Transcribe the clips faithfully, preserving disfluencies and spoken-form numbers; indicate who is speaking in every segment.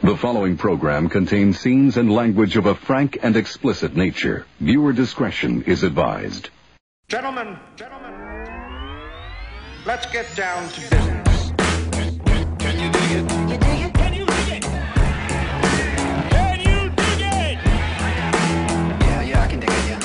Speaker 1: The following program contains scenes and language of a frank and explicit nature. Viewer discretion is advised.
Speaker 2: Gentlemen, gentlemen, let's get down to business.
Speaker 3: Can you dig it?
Speaker 4: You dig it?
Speaker 3: Can you dig it? Can you dig it?
Speaker 4: Yeah, yeah, I can dig it, yeah.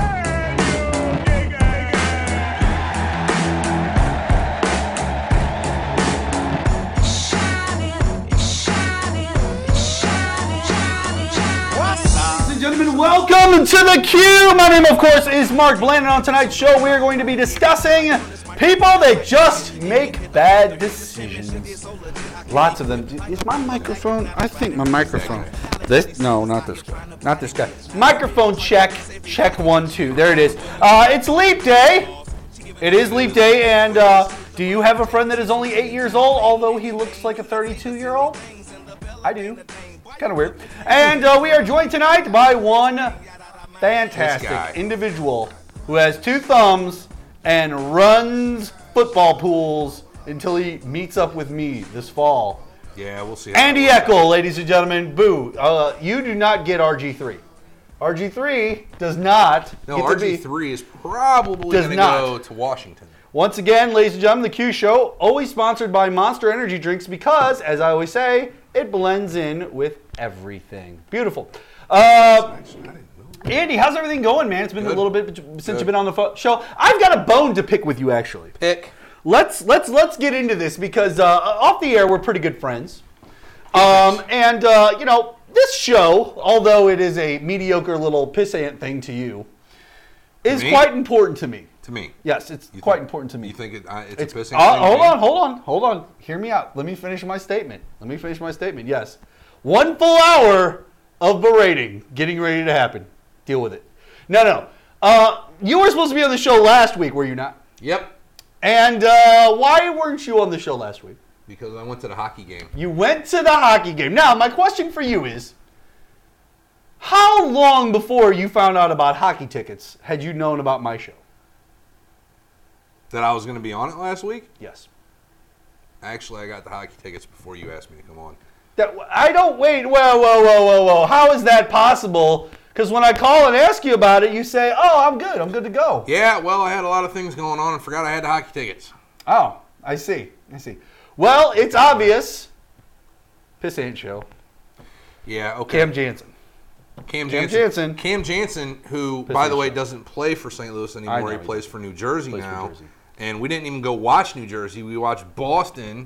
Speaker 5: Gentlemen, welcome to the Q. My name, of course, is Mark Bland, and on tonight's show, we are going to be discussing people that just make bad decisions. Lots of them. Is my microphone? I think my microphone. This? No, not this guy. Not this guy. Microphone check. Check one, two. There it is. Uh, it's Leap Day. It is Leap Day, and uh, do you have a friend that is only eight years old, although he looks like a thirty-two-year-old? I do. Kind of weird. And uh, we are joined tonight by one fantastic individual who has two thumbs and runs football pools until he meets up with me this fall.
Speaker 6: Yeah, we'll see.
Speaker 5: Andy Eckel, ladies and gentlemen. Boo. Uh, you do not get R G three. R G three does not
Speaker 6: No,
Speaker 5: get
Speaker 6: R
Speaker 5: to
Speaker 6: G
Speaker 5: be,
Speaker 6: three is probably
Speaker 5: Does
Speaker 6: going to
Speaker 5: not.
Speaker 6: go to Washington.
Speaker 5: Once again, ladies and gentlemen, the Q Show, always sponsored by Monster Energy Drinks because, as I always say, it blends in with everything. Beautiful. Uh, Andy, how's everything going, man? It's been
Speaker 6: Good.
Speaker 5: a little bit since
Speaker 6: Good.
Speaker 5: you've been on the fo- show. I've got a bone to pick with you, actually.
Speaker 6: Pick.
Speaker 5: Let's let's let's get into this because uh, off the air we're pretty good friends, um, and uh, you know this show, although it is a mediocre little pissant thing to you, is
Speaker 6: me?
Speaker 5: quite important to me.
Speaker 6: To me.
Speaker 5: Yes, it's
Speaker 6: You
Speaker 5: quite
Speaker 6: think-
Speaker 5: important to me.
Speaker 6: You think it, uh, it's,
Speaker 5: It's,
Speaker 6: a pissing
Speaker 5: uh,
Speaker 6: thing?
Speaker 5: hold
Speaker 6: to me?
Speaker 5: on, hold on, hold on. Hear me out. Let me finish my statement. Let me finish my statement. Yes. One full hour of berating getting ready to happen. Deal with it. No, no. Uh, you were supposed to be on the show last week, were you not?
Speaker 6: Yep.
Speaker 5: And uh, why weren't you on the show last week?
Speaker 6: Because I went to the hockey game.
Speaker 5: You went to the hockey game. Now, my question for you is, how long before you found out about hockey tickets had you known about my show?
Speaker 6: That I was going to be on it last week?
Speaker 5: Yes.
Speaker 6: Actually, I got the hockey tickets before you asked me to come on.
Speaker 5: That I don't wait. Whoa, whoa, whoa, whoa, whoa! How is that possible? Because when I call and ask you about it, you say, "Oh, I'm good. I'm good to go."
Speaker 6: Yeah, well, I had a lot of things going on and forgot I had the hockey tickets.
Speaker 5: Oh, I see. I see. Well, it's obvious. Piss ain't show.
Speaker 6: Yeah, okay.
Speaker 5: Cam Jansen.
Speaker 6: Cam
Speaker 5: Cam
Speaker 6: Jansen.
Speaker 5: Jansen.
Speaker 6: Cam Jansen, who,
Speaker 5: Piss
Speaker 6: by the
Speaker 5: ain't
Speaker 6: way,
Speaker 5: show.
Speaker 6: doesn't play for Saint Louis
Speaker 5: I
Speaker 6: anymore.
Speaker 5: know
Speaker 6: He
Speaker 5: he
Speaker 6: plays
Speaker 5: does.
Speaker 6: for New Jersey
Speaker 5: Plays for
Speaker 6: now.
Speaker 5: Jersey.
Speaker 6: And we didn't even go watch New Jersey. We watched Boston.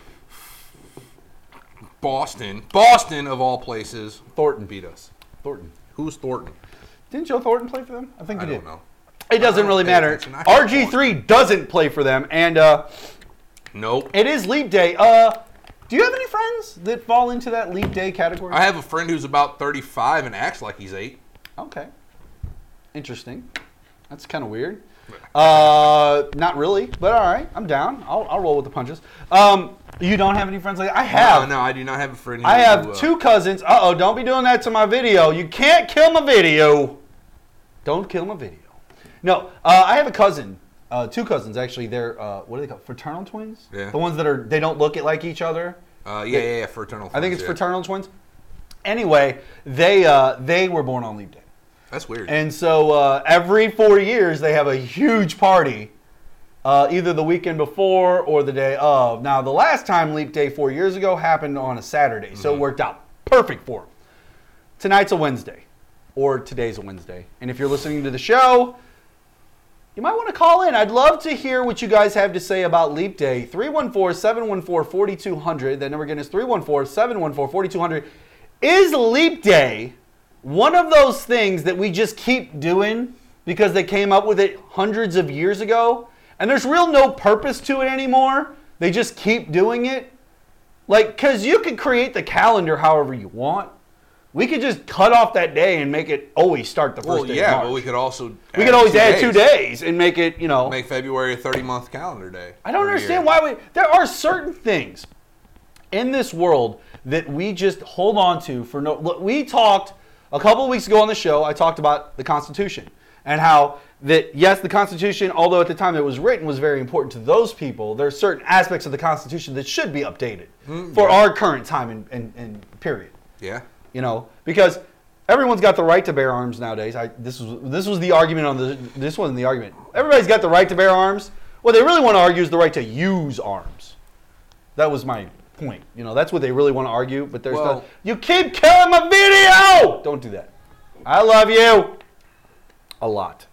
Speaker 6: Boston. Boston, of all places.
Speaker 5: Thornton.
Speaker 6: Beat us.
Speaker 5: Thornton.
Speaker 6: Who's Thornton?
Speaker 5: Didn't Joe Thornton play for them? I think
Speaker 6: I
Speaker 5: he did.
Speaker 6: don't know.
Speaker 5: It doesn't
Speaker 6: I don't
Speaker 5: really
Speaker 6: pay
Speaker 5: matter.
Speaker 6: attention. I
Speaker 5: R G three doesn't play for them, and uh,
Speaker 6: Nope.
Speaker 5: it is Leap Day. Uh, do you have any friends that fall into that Leap Day category?
Speaker 6: I have a friend who's about thirty-five and acts like he's eight.
Speaker 5: Okay. Interesting. That's kind of weird. Uh, not really, but all right. I'm down. I'll, I'll roll with the punches. Um, you don't have any friends like that? I have.
Speaker 6: No, no, I do not have a friend who,
Speaker 5: I have
Speaker 6: who, uh,
Speaker 5: two cousins. Uh-oh, don't be doing that to my video. You can't kill my video. Don't kill my video. No, uh, I have a cousin. Uh, two cousins, actually. They're, uh, what are they called? Fraternal twins?
Speaker 6: Yeah.
Speaker 5: The ones that are, they don't look like each other.
Speaker 6: Uh, yeah, yeah, yeah, fraternal.
Speaker 5: I think it's
Speaker 6: yeah.
Speaker 5: fraternal twins. Anyway, they uh, they were born on Leap Day.
Speaker 6: That's weird.
Speaker 5: And so uh, every four years, they have a huge party, uh, either the weekend before or the day of. Now, the last time Leap Day four years ago happened on a Saturday, so
Speaker 6: Mm-hmm.
Speaker 5: it worked out perfect for them. Tonight's a Wednesday, or today's a Wednesday. And if you're listening to the show, you might want to call in. I'd love to hear what you guys have to say about Leap Day. three one four, seven one four, four two zero zero. That number again is three one four, seven one four, four two zero zero. Is Leap Day one of those things that we just keep doing because they came up with it hundreds of years ago, and there's real no purpose to it anymore? They just keep doing it? Like, because you could create the calendar however you want. We could just cut off that day and make it always start the first
Speaker 6: well,
Speaker 5: day
Speaker 6: yeah,
Speaker 5: of March.
Speaker 6: but we could also
Speaker 5: We
Speaker 6: add
Speaker 5: could always
Speaker 6: two
Speaker 5: add
Speaker 6: days.
Speaker 5: two days and make it, you know.
Speaker 6: Make February a thirty-month calendar day.
Speaker 5: I don't
Speaker 6: every
Speaker 5: understand
Speaker 6: year.
Speaker 5: why we. There are certain things in this world that we just hold on to for no. Look, we talked a couple of weeks ago on the show. I talked about the Constitution, and how that, yes, the Constitution, although at the time it was written, was very important to those people, there are certain aspects of the Constitution that should be updated mm, for yeah. our current time and, and, and period.
Speaker 6: Yeah.
Speaker 5: You know, because everyone's got the right to bear arms nowadays. I, this was this was the argument on the, this wasn't the argument. Everybody's got the right to bear arms. What they really want to argue is the right to use arms. That was my point. You know, that's what they really want to argue, but there's
Speaker 6: well,
Speaker 5: no, you keep killing my video! Don't do that. I love you. A lot.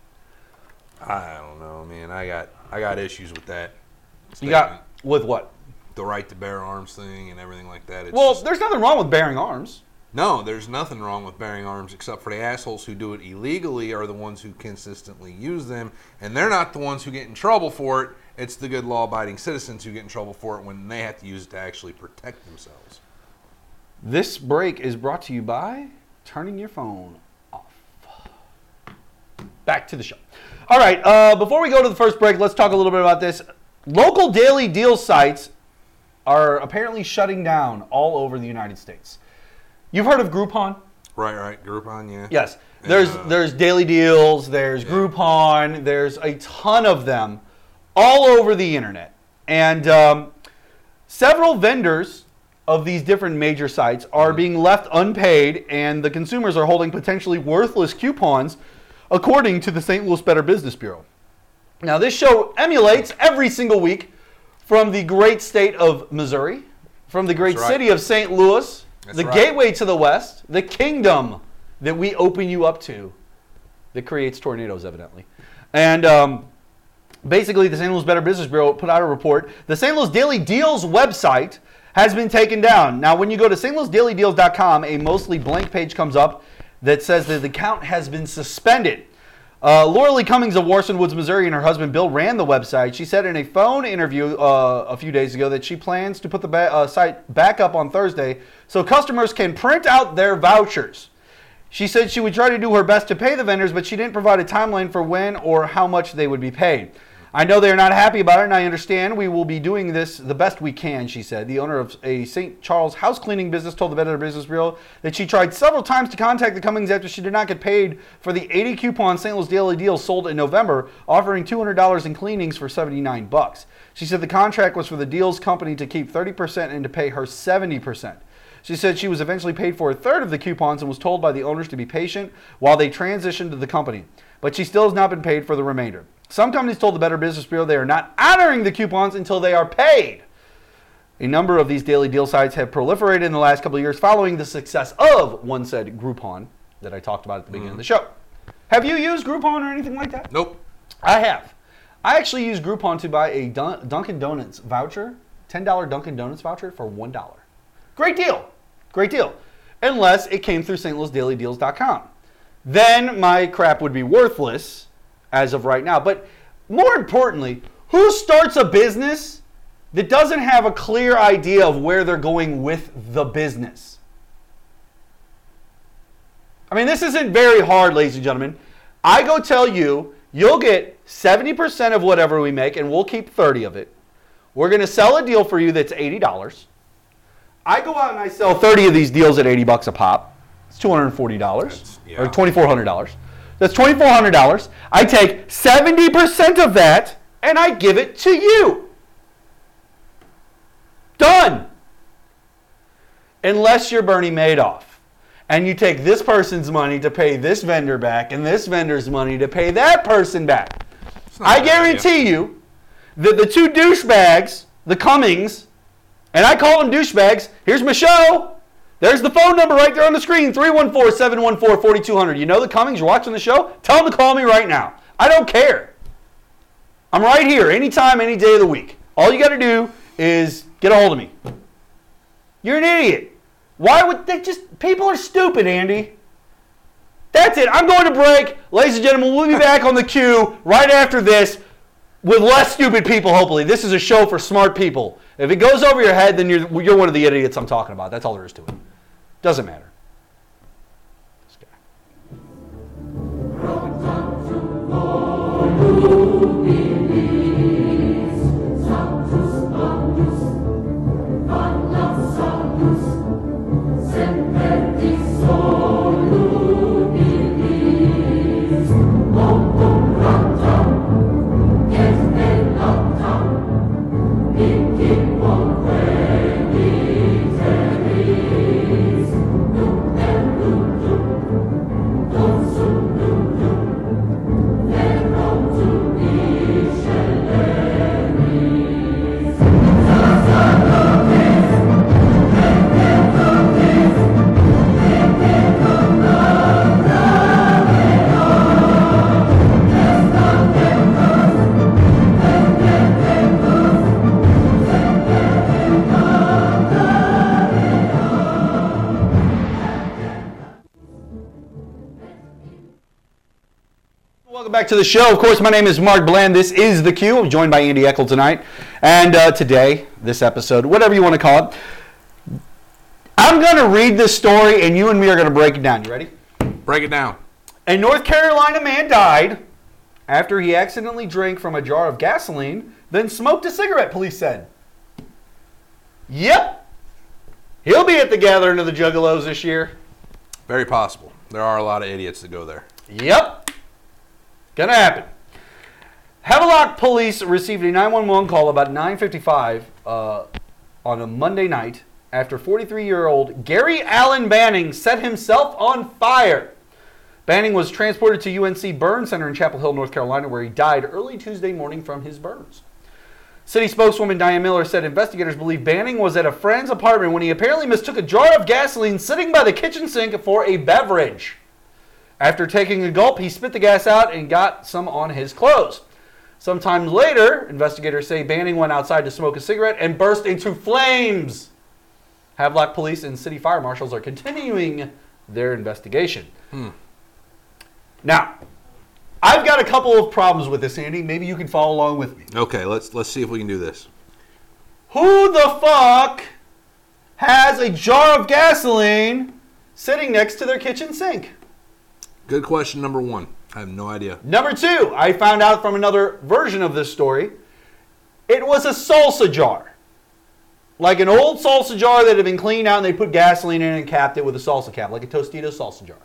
Speaker 6: I don't know, man. I got I got issues with that.
Speaker 5: You got, with what?
Speaker 6: The right to bear arms thing and everything like that. It's
Speaker 5: well,
Speaker 6: just,
Speaker 5: there's nothing wrong with bearing arms.
Speaker 6: No, there's nothing wrong with bearing arms except for the assholes who do it illegally are the ones who consistently use them, and they're not the ones who get in trouble for it. It's the good law-abiding citizens who get in trouble for it when they have to use it to actually protect themselves.
Speaker 5: This break is brought to you by turning your phone off. Back to the show. All right, uh, before we go to the first break, let's talk a little bit about this. Local daily deal sites are apparently shutting down all over the United States. You've heard of Groupon?
Speaker 6: Right, right. Groupon, yeah.
Speaker 5: Yes. There's uh, there's Daily Deals, there's
Speaker 6: yeah.
Speaker 5: Groupon, there's a ton of them all over the internet. And um, several vendors of these different major sites are mm-hmm. being left unpaid, and the consumers are holding potentially worthless coupons, according to the Saint Louis Better Business Bureau. Now, this show emulates every single week from the great state of Missouri, from the great
Speaker 6: That's right.
Speaker 5: city of Saint Louis,
Speaker 6: That's
Speaker 5: the
Speaker 6: right.
Speaker 5: gateway to the west, the kingdom that we open you up to that creates tornadoes, evidently. And um, basically, the Saint Louis Better Business Bureau put out a report. The Saint Louis Daily Deals website has been taken down. Now, when you go to Saint Louis Daily Deals dot com, a mostly blank page comes up that says that the account has been suspended. Uh, Laura Lee Cummings of Warson Woods, Missouri, and her husband Bill ran the website. She said in a phone interview uh, a few days ago that she plans to put the ba- uh, site back up on Thursday so customers can print out their vouchers. She said she would try to do her best to pay the vendors, but she didn't provide a timeline for when or how much they would be paid. I know they're not happy about it, and I understand. We will be doing this the best we can, she said. The owner of a Saint Charles house cleaning business told the Better Business Bureau that she tried several times to contact the Cummings after she did not get paid for the eighty coupons Saint Louis Daily Deals sold in November, offering two hundred dollars in cleanings for seventy-nine bucks. She said the contract was for the Deals company to keep thirty percent and to pay her seventy percent. She said she was eventually paid for a third of the coupons and was told by the owners to be patient while they transitioned to the company. But she still has not been paid for the remainder. Some companies told the Better Business Bureau they are not honoring the coupons until they are paid. A number of these daily deal sites have proliferated in the last couple of years following the success of one said Groupon that I talked about at the beginning mm. of the show. Have you used Groupon or anything like that?
Speaker 6: Nope.
Speaker 5: I have. I actually used Groupon to buy a Dun- Dunkin' Donuts voucher, ten dollars Dunkin' Donuts voucher for one dollar. Great deal. Great deal. Unless it came through Saint Louis Daily Deals dot com. Then my crap would be worthless as of right now. But more importantly, who starts a business that doesn't have a clear idea of where they're going with the business? I mean, this isn't very hard, ladies and gentlemen. I go tell you, you'll get seventy percent of whatever we make, and we'll keep thirty of it. We're going to sell a deal for you that's eighty dollars. I go out and I sell thirty of these deals at eighty bucks a pop. It's two hundred forty dollars
Speaker 6: yeah.
Speaker 5: or twenty-four hundred dollars. That's twenty-four hundred dollars. I take seventy percent of that and I give it to you. Done. Unless you're Bernie Madoff and you take this person's money to pay this vendor back and this vendor's money to pay that person back. I guarantee you that the two douchebags, the Cummings, and I call them douchebags. Here's my show. There's the phone number right there on the screen, three one four, seven one four, four two zero zero. You know the Cummings, you're watching the show? Tell them to call me right now. I don't care. I'm right here anytime, any day of the week. All you got to do is get a hold of me. You're an idiot. Why would they just... People are stupid, Andy. That's it. I'm going to break. Ladies and gentlemen, we'll be back on the queue right after this with less stupid people, hopefully. This is a show for smart people. If it goes over your head, then you're, you're one of the idiots I'm talking about. That's all there is to it. Doesn't matter. This guy. Welcome back to the show. Of course, my name is Mark Bland. This is The Q. I'm joined by Andy Eckel tonight. And uh, today, this episode, whatever you want to call it, I'm going to read this story, and you and me are going to break it down. You ready?
Speaker 6: Break it down.
Speaker 5: A North Carolina man died after he accidentally drank from a jar of gasoline, then smoked a cigarette, police said. Yep. He'll be at the gathering of the Juggalos this year.
Speaker 6: Very possible. There are a lot of idiots that go there.
Speaker 5: Yep. Gonna happen. Havelock police received a nine one one call about nine fifty-five uh, on a Monday night after forty-three-year-old Gary Allen Banning set himself on fire. Banning was transported to U N C Burn Center in Chapel Hill, North Carolina, where he died early Tuesday morning from his burns. City spokeswoman Diane Miller said investigators believe Banning was at a friend's apartment when he apparently mistook a jar of gasoline sitting by the kitchen sink for a beverage. After taking a gulp, he spit the gas out and got some on his clothes. Sometime later, investigators say Banning went outside to smoke a cigarette and burst into flames. Havelock police and city fire marshals are continuing their investigation.
Speaker 6: Hmm.
Speaker 5: Now, I've got a couple of problems with this, Andy. Maybe you can follow along with me.
Speaker 6: Okay, let's let's see if we can do this.
Speaker 5: Who the fuck has a jar of gasoline sitting next to their kitchen sink?
Speaker 6: Good question number one. I have no idea.
Speaker 5: Number two, I found out from another version of this story, it was a salsa jar. Like an old salsa jar that had been cleaned out and they put gasoline in and capped it with a salsa cap, like a Tostitos salsa jar.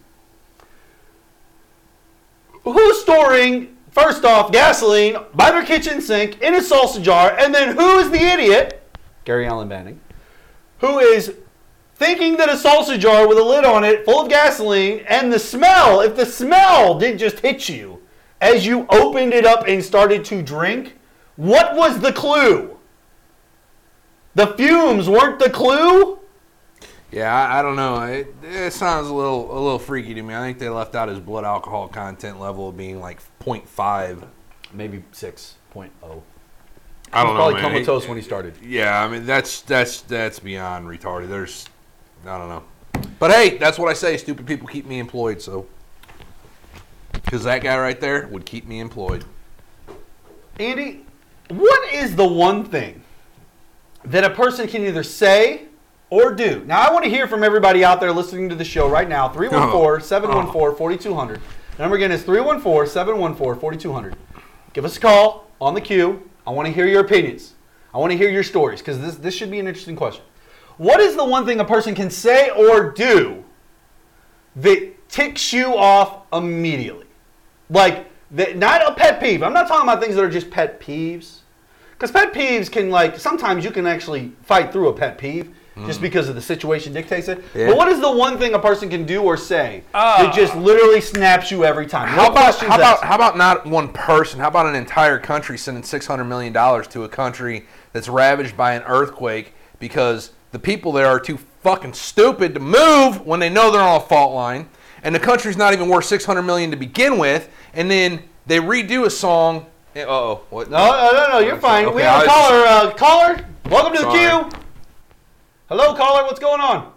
Speaker 5: Who's storing, first off, gasoline by their kitchen sink in a salsa jar, and then who is the idiot, Gary Allen Banning, who is thinking that a salsa jar with a lid on it full of gasoline and the smell, if the smell didn't just hit you as you opened it up and started to drink, what was the clue? The fumes weren't the clue?
Speaker 6: Yeah, I, I don't know. It, it sounds a little a little freaky to me. I think they left out his blood alcohol content level of being like point five.
Speaker 5: Maybe six point oh.
Speaker 6: I don't
Speaker 5: he was
Speaker 6: know,
Speaker 5: probably
Speaker 6: man.
Speaker 5: comatose
Speaker 6: He-
Speaker 5: when he started.
Speaker 6: Yeah, I mean that's that's that's beyond retarded. There's, I don't know. But hey, that's what I say. Stupid people keep me employed. So, because that guy right there would keep me employed.
Speaker 5: Andy, what is the one thing that a person can either say or do? Now, I want to hear from everybody out there listening to the show right now. three one four, seven one four, four two zero zero. The number again is three one four, seven one four, four two zero zero. Give us a call on the queue. I want to hear your opinions. I want to hear your stories because this, this should be an interesting question. What is the one thing a person can say or do that ticks you off immediately? Like, that, not a pet peeve. I'm not talking about things that are just pet peeves. Because pet peeves can, like, sometimes you can actually fight through a pet peeve mm. just because of the situation dictates it.
Speaker 6: Yeah.
Speaker 5: But what is the one thing a person can do or say
Speaker 6: Uh,
Speaker 5: that just literally snaps you every time? No
Speaker 6: How about
Speaker 5: questions
Speaker 6: how about
Speaker 5: asked.
Speaker 6: how about not one person? How about an entire country sending six hundred million dollars to a country that's ravaged by an earthquake because the people there are too fucking stupid to move when they know they're on a fault line, and the country's not even worth six hundred million dollars to begin with, and then they redo a song. Uh oh, what?
Speaker 5: No, no, no, no, you're fine.
Speaker 6: Okay,
Speaker 5: we have
Speaker 6: I
Speaker 5: a
Speaker 6: was
Speaker 5: caller. Uh, caller, welcome to the
Speaker 6: Sorry.
Speaker 5: queue. Hello, caller. What's going on?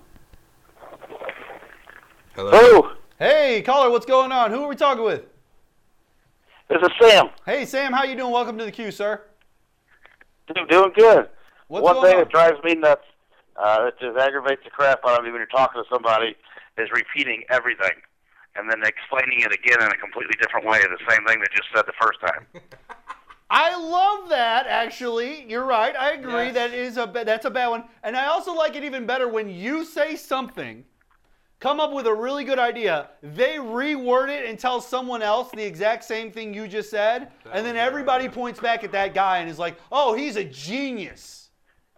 Speaker 6: Hello.
Speaker 7: Hello,
Speaker 5: Hey, caller. What's going on? Who are we talking with?
Speaker 7: this is Sam.
Speaker 5: Hey, Sam. How you doing? Welcome to the queue, sir.
Speaker 7: I'm doing good.
Speaker 5: What's
Speaker 7: One
Speaker 5: going
Speaker 7: thing
Speaker 5: on?
Speaker 7: that drives me nuts, uh, that just aggravates the crap out of me when you're talking to somebody, is repeating everything and then explaining it again in a completely different way, the same thing they just said the first time.
Speaker 5: I love that. Actually, you're right. I agree.
Speaker 6: Yes.
Speaker 5: That is a ba- that's a bad one. And I also like it even better when you say something, come up with a really good idea, they reword it and tell someone else the exact same thing you just said, and then everybody points back at that guy and is like, "Oh, he's a genius."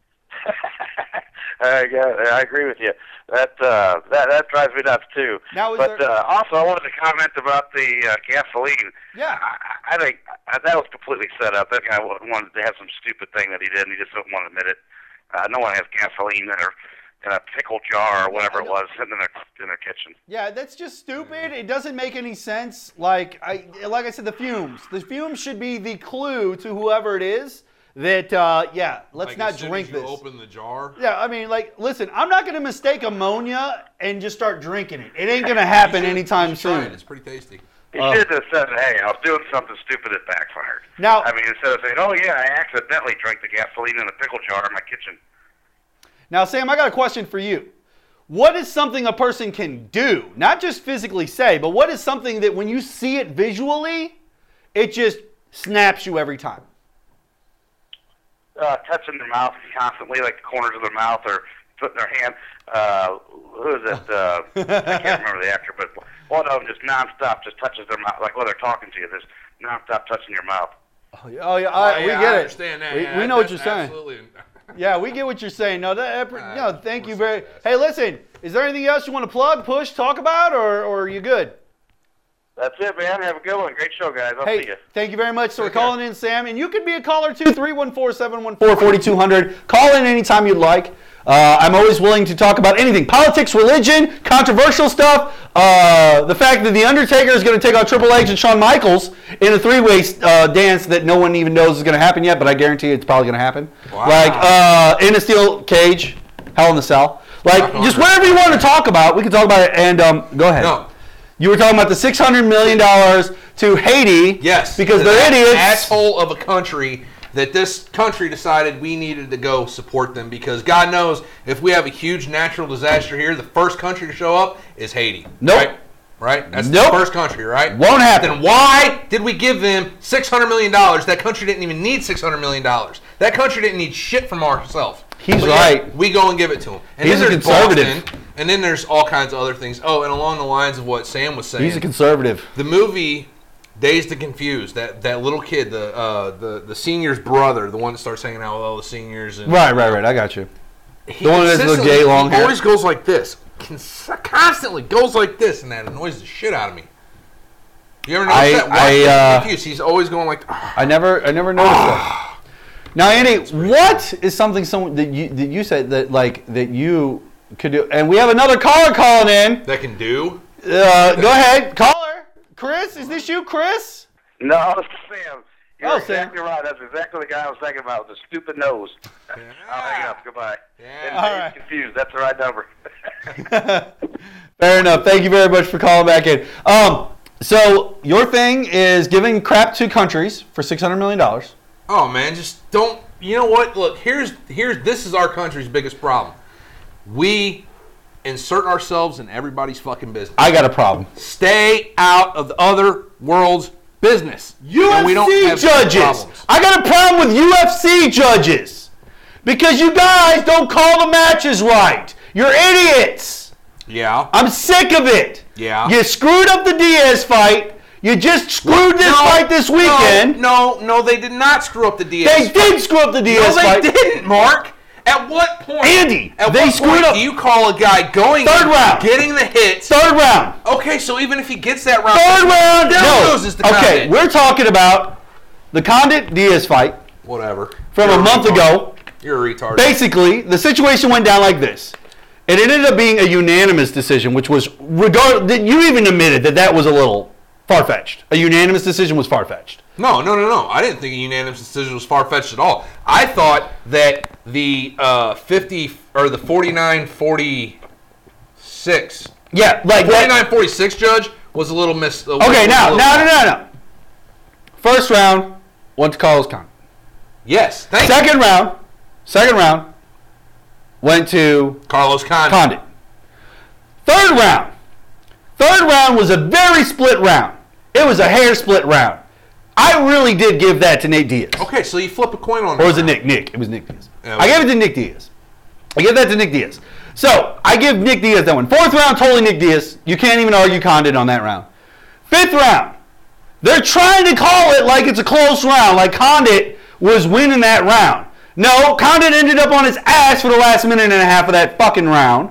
Speaker 7: I, I agree with you. That uh, that that drives me nuts too.
Speaker 5: Now, is
Speaker 7: but
Speaker 5: there-
Speaker 7: uh, also, I wanted to comment about the uh, gasoline.
Speaker 5: Yeah.
Speaker 7: I, I think uh, that was completely set up. That guy wa- wanted to have some stupid thing that he did, and he just didn't want to admit it. Uh, no one has gasoline in their in a pickle jar or whatever it was sitting in their in their kitchen.
Speaker 5: Yeah, that's just stupid. It doesn't make any sense. Like I like I said, the fumes. The fumes should be the clue to whoever it is that, uh, yeah, let's
Speaker 6: Like,
Speaker 5: not
Speaker 6: as soon
Speaker 5: drink
Speaker 6: as you
Speaker 5: this.
Speaker 6: Open the jar.
Speaker 5: Yeah, I mean, like, listen, I'm not going to mistake ammonia and just start drinking it. It ain't going to happen
Speaker 6: You should-
Speaker 5: anytime
Speaker 6: you should try
Speaker 5: soon.
Speaker 6: it. It's pretty tasty.
Speaker 7: He
Speaker 5: Oh.
Speaker 7: should have said, hey, I was doing something stupid that backfired.
Speaker 5: Now-
Speaker 7: I mean, instead of saying, oh, yeah, I accidentally drank the gasoline in a pickle jar in my kitchen.
Speaker 5: Now, Sam, I got a question for you. What is something a person can do, not just physically say, but what is something that when you see it visually, it just snaps you every time?
Speaker 7: Uh, touching their mouth constantly, like the corners of their mouth, or putting their hand. Uh, who is it? Uh, I can't remember the actor, but one of them just nonstop just touches their mouth, like while they're talking to you, just nonstop touching your mouth.
Speaker 5: Oh, yeah, oh, yeah, I, we
Speaker 6: yeah,
Speaker 5: get
Speaker 6: I
Speaker 5: it.
Speaker 6: understand that.
Speaker 5: We,
Speaker 6: yeah,
Speaker 5: we know what you're
Speaker 6: that's
Speaker 5: saying.
Speaker 6: Absolutely.
Speaker 5: Yeah, we get what you're saying. No, that,
Speaker 6: Uh,
Speaker 5: no, thank you
Speaker 6: we're
Speaker 5: very.
Speaker 6: so fast.
Speaker 5: Hey, listen, is there anything else you want to plug, push, talk about, or, or are you good?
Speaker 7: That's it, man. Have a good one. Great show, guys. I'll see
Speaker 5: Hey,
Speaker 7: you.
Speaker 5: thank you very much. So we're
Speaker 6: Take care.
Speaker 5: calling in, Sam, and you could be a caller too, three one four, seven one four, four two zero zero. Call in anytime you'd like. Uh, I'm always willing to talk about anything. Politics, religion, controversial stuff. Uh, the fact that The Undertaker is going to take on Triple H and Shawn Michaels in a three-way uh, dance that no one even knows is going to happen yet, but I guarantee it's probably going to happen.
Speaker 6: Wow.
Speaker 5: Like uh, in a steel cage, Hell in the Cell. Like, just whatever you want to talk about, we can talk about it. And um, go ahead.
Speaker 6: No.
Speaker 5: You were talking about the six hundred million dollars to Haiti.
Speaker 6: Yes.
Speaker 5: Because
Speaker 6: to
Speaker 5: they're
Speaker 6: that
Speaker 5: idiots.
Speaker 6: Asshole of a country that this country decided we needed to go support them because God knows if we have a huge natural disaster here, the first country to show up is Haiti.
Speaker 5: Nope.
Speaker 6: Right? Right? That's
Speaker 5: Nope.
Speaker 6: the first country, right?
Speaker 5: Won't happen.
Speaker 6: Then why did we give them six hundred million dollars? That country didn't even need six hundred million dollars. That country didn't need shit from ourselves.
Speaker 5: He's
Speaker 6: But
Speaker 5: right.
Speaker 6: yet, we go and give it to them. And
Speaker 5: He's
Speaker 6: then
Speaker 5: a
Speaker 6: there's
Speaker 5: conservative.
Speaker 6: Boston, and then there's all kinds of other things. Oh, and along the lines of what Sam was saying.
Speaker 5: He's a conservative.
Speaker 6: The movie Dazed and Confused, that, that little kid, the uh, the the senior's brother, the one that starts hanging out with all the seniors. And,
Speaker 5: Right, right, right. I got you.
Speaker 6: he
Speaker 5: The one that's the
Speaker 6: consistently-
Speaker 5: gay long
Speaker 6: he
Speaker 5: hair.
Speaker 6: always goes like this. Cons- constantly goes like this, and that annoys the shit out of me. You ever notice
Speaker 5: I-
Speaker 6: that? Watch
Speaker 5: I,
Speaker 6: Dazed and
Speaker 5: uh,
Speaker 6: Confused. He's always going like, "Ah."
Speaker 5: I never, I never noticed that. Now, Andy, what is something someone that you that you said that like that you could do? And we have another caller calling in.
Speaker 6: that can do.
Speaker 5: Uh, go ahead, caller. Chris, is this you, Chris?
Speaker 7: No, it's Sam. You're
Speaker 5: Oh, Sam.
Speaker 7: exactly right. That's exactly the guy I was thinking about with the stupid nose. I'll hang up. Goodbye.
Speaker 6: Yeah.
Speaker 7: And
Speaker 5: All
Speaker 7: Dave's
Speaker 5: right.
Speaker 7: confused. That's the right number.
Speaker 5: Fair enough. Thank you very much for calling back in. Um, so your thing is giving crap to countries for six hundred million dollars.
Speaker 6: Oh man, just don't. You know what? Look, here's here's this is our country's biggest problem. We insert ourselves in everybody's fucking business.
Speaker 5: I got a problem.
Speaker 6: Stay out of the other world's business.
Speaker 5: U F C
Speaker 6: And we don't have
Speaker 5: judges.
Speaker 6: problems.
Speaker 5: I got a problem with U F C judges because you guys don't call the matches right. You're idiots.
Speaker 6: Yeah.
Speaker 5: I'm sick of it.
Speaker 6: Yeah.
Speaker 5: You screwed up the Diaz fight. You just screwed this
Speaker 6: No,
Speaker 5: fight this weekend.
Speaker 6: No, no, no, they did not screw up the Diaz.
Speaker 5: They did screw up the Diaz
Speaker 6: No, they
Speaker 5: fight.
Speaker 6: didn't, Mark. At what point?
Speaker 5: Andy,
Speaker 6: at
Speaker 5: they
Speaker 6: what
Speaker 5: screwed
Speaker 6: point
Speaker 5: up-
Speaker 6: do you call a guy going
Speaker 5: Third
Speaker 6: in,
Speaker 5: round.
Speaker 6: getting the hits?
Speaker 5: Third round.
Speaker 6: Okay, so even if he gets that round,
Speaker 5: Third round.
Speaker 6: still
Speaker 5: No.
Speaker 6: loses to
Speaker 5: Okay,
Speaker 6: Condit.
Speaker 5: we're talking about the Condit Diaz fight
Speaker 6: Whatever.
Speaker 5: from
Speaker 6: You're
Speaker 5: a month
Speaker 6: retard.
Speaker 5: ago.
Speaker 6: You're a retard.
Speaker 5: Basically, the situation went down like this. It ended up being a unanimous decision, which was regard. That you even admitted that that was a little far-fetched. A unanimous decision was far-fetched.
Speaker 6: No, no, no, no. I didn't think a unanimous decision was far-fetched at all. I thought that the uh, fifty or the forty-nine forty-six,
Speaker 5: Yeah, like that.
Speaker 6: forty-nine forty-six judge was a little miss. a
Speaker 5: Okay,
Speaker 6: little-
Speaker 5: now,
Speaker 6: little-
Speaker 5: no, no, no, no. First round went to Carlos Condit.
Speaker 6: Yes, thank you.
Speaker 5: Second round, second round went to
Speaker 6: Carlos Condit.
Speaker 5: Condit. Third round. Third round was a very split round. It was a hair split round. I really did give that to Nate Diaz.
Speaker 6: Okay, so you flip a coin on
Speaker 5: Or
Speaker 6: that.
Speaker 5: was it Nick? Nick. It was Nick Diaz.
Speaker 6: Yeah,
Speaker 5: I gave it to Nick Diaz. I give that to Nick Diaz. So I give Nick Diaz that one. Fourth round, totally Nick Diaz. You can't even argue Condit on that round. Fifth round. They're trying to call it like it's a close round, like Condit was winning that round. No, Condit ended up on his ass for the last minute and a half of that fucking round.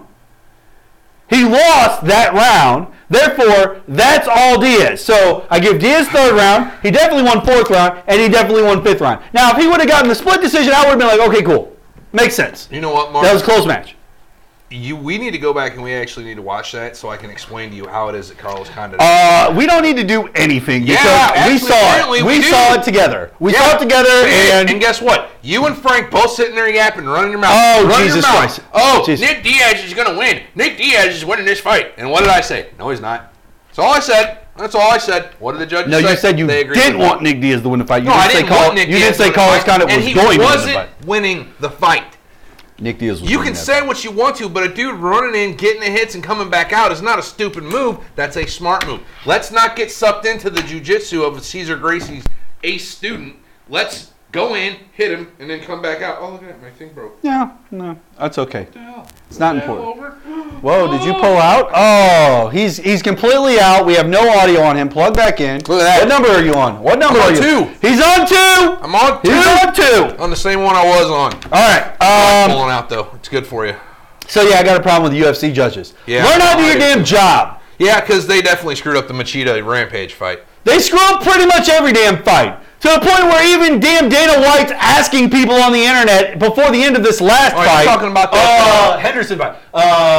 Speaker 5: He lost that round. Therefore, that's all Diaz. So I give Diaz third round. He definitely won fourth round, and he definitely won fifth round. Now, if he would have gotten the split decision, I would have been like, okay, cool. Makes sense.
Speaker 6: You know what, Mark?
Speaker 5: That was a close match.
Speaker 6: You, we need to go back and we actually need to watch that so I can explain to you how it is that Carlos Condit.
Speaker 5: Uh, we don't need to do anything because
Speaker 6: Yeah,
Speaker 5: we
Speaker 6: actually,
Speaker 5: saw
Speaker 6: apparently
Speaker 5: it.
Speaker 6: we
Speaker 5: We,
Speaker 6: do.
Speaker 5: saw it together. We
Speaker 6: Yeah.
Speaker 5: saw it together,
Speaker 6: and,
Speaker 5: and,
Speaker 6: and guess what? You and Frank both sitting there yapping, running your mouth.
Speaker 5: Oh,
Speaker 6: running
Speaker 5: Jesus
Speaker 6: your mouth.
Speaker 5: Christ.
Speaker 6: Oh,
Speaker 5: Jesus.
Speaker 6: Nick Diaz is going to win. Nick Diaz is winning this fight. And what did I say? No, he's not. That's all I said. That's all I said. What did the judges
Speaker 5: No,
Speaker 6: say?
Speaker 5: you said you
Speaker 6: They agreed
Speaker 5: didn't
Speaker 6: with
Speaker 5: want Nick Diaz to win the fight. You
Speaker 6: No, I
Speaker 5: say
Speaker 6: didn't
Speaker 5: Carl,
Speaker 6: want Nick
Speaker 5: You
Speaker 6: Diaz
Speaker 5: didn't say
Speaker 6: to win the
Speaker 5: Carlos
Speaker 6: fight,
Speaker 5: Condit was
Speaker 6: and he
Speaker 5: going to win the
Speaker 6: wasn't
Speaker 5: fight.
Speaker 6: winning the fight.
Speaker 5: Nick Diaz was
Speaker 6: You
Speaker 5: winning
Speaker 6: can
Speaker 5: that
Speaker 6: say
Speaker 5: fight.
Speaker 6: what you want to, but a dude running in, getting the hits, and coming back out is not a stupid move. That's a smart move. Let's not get sucked into the jiu-jitsu of Cesar Gracie's ace student. Let's go in, hit him, and then come back out. Oh, look at that. My thing broke.
Speaker 5: Yeah, no, that's okay.
Speaker 6: What the hell?
Speaker 5: It's not
Speaker 6: What the hell,
Speaker 5: important.
Speaker 6: over?
Speaker 5: Whoa, did you pull out? Oh, he's he's completely out. We have no audio on him. Plug back in.
Speaker 6: Look at that.
Speaker 5: What number are you on? What number
Speaker 6: I'm
Speaker 5: are
Speaker 6: on
Speaker 5: you?
Speaker 6: two.
Speaker 5: He's on two.
Speaker 6: I'm on two.
Speaker 5: He's on two.
Speaker 6: On the same one I was on.
Speaker 5: All right. Um,
Speaker 6: Pulling out, though. It's good for you.
Speaker 5: so, yeah, I got a problem with U F C judges.
Speaker 6: Yeah,
Speaker 5: Learn how to do
Speaker 6: I
Speaker 5: your
Speaker 6: do
Speaker 5: damn
Speaker 6: too.
Speaker 5: job.
Speaker 6: Yeah, because they definitely screwed up the Machida Rampage fight.
Speaker 5: They screw up pretty much every damn fight. To the point where even damn Dana White's asking people on the internet before the end of this last
Speaker 6: Oh, you're
Speaker 5: fight.
Speaker 6: talking about
Speaker 5: uh,
Speaker 6: that-
Speaker 5: Henderson fight. Uh,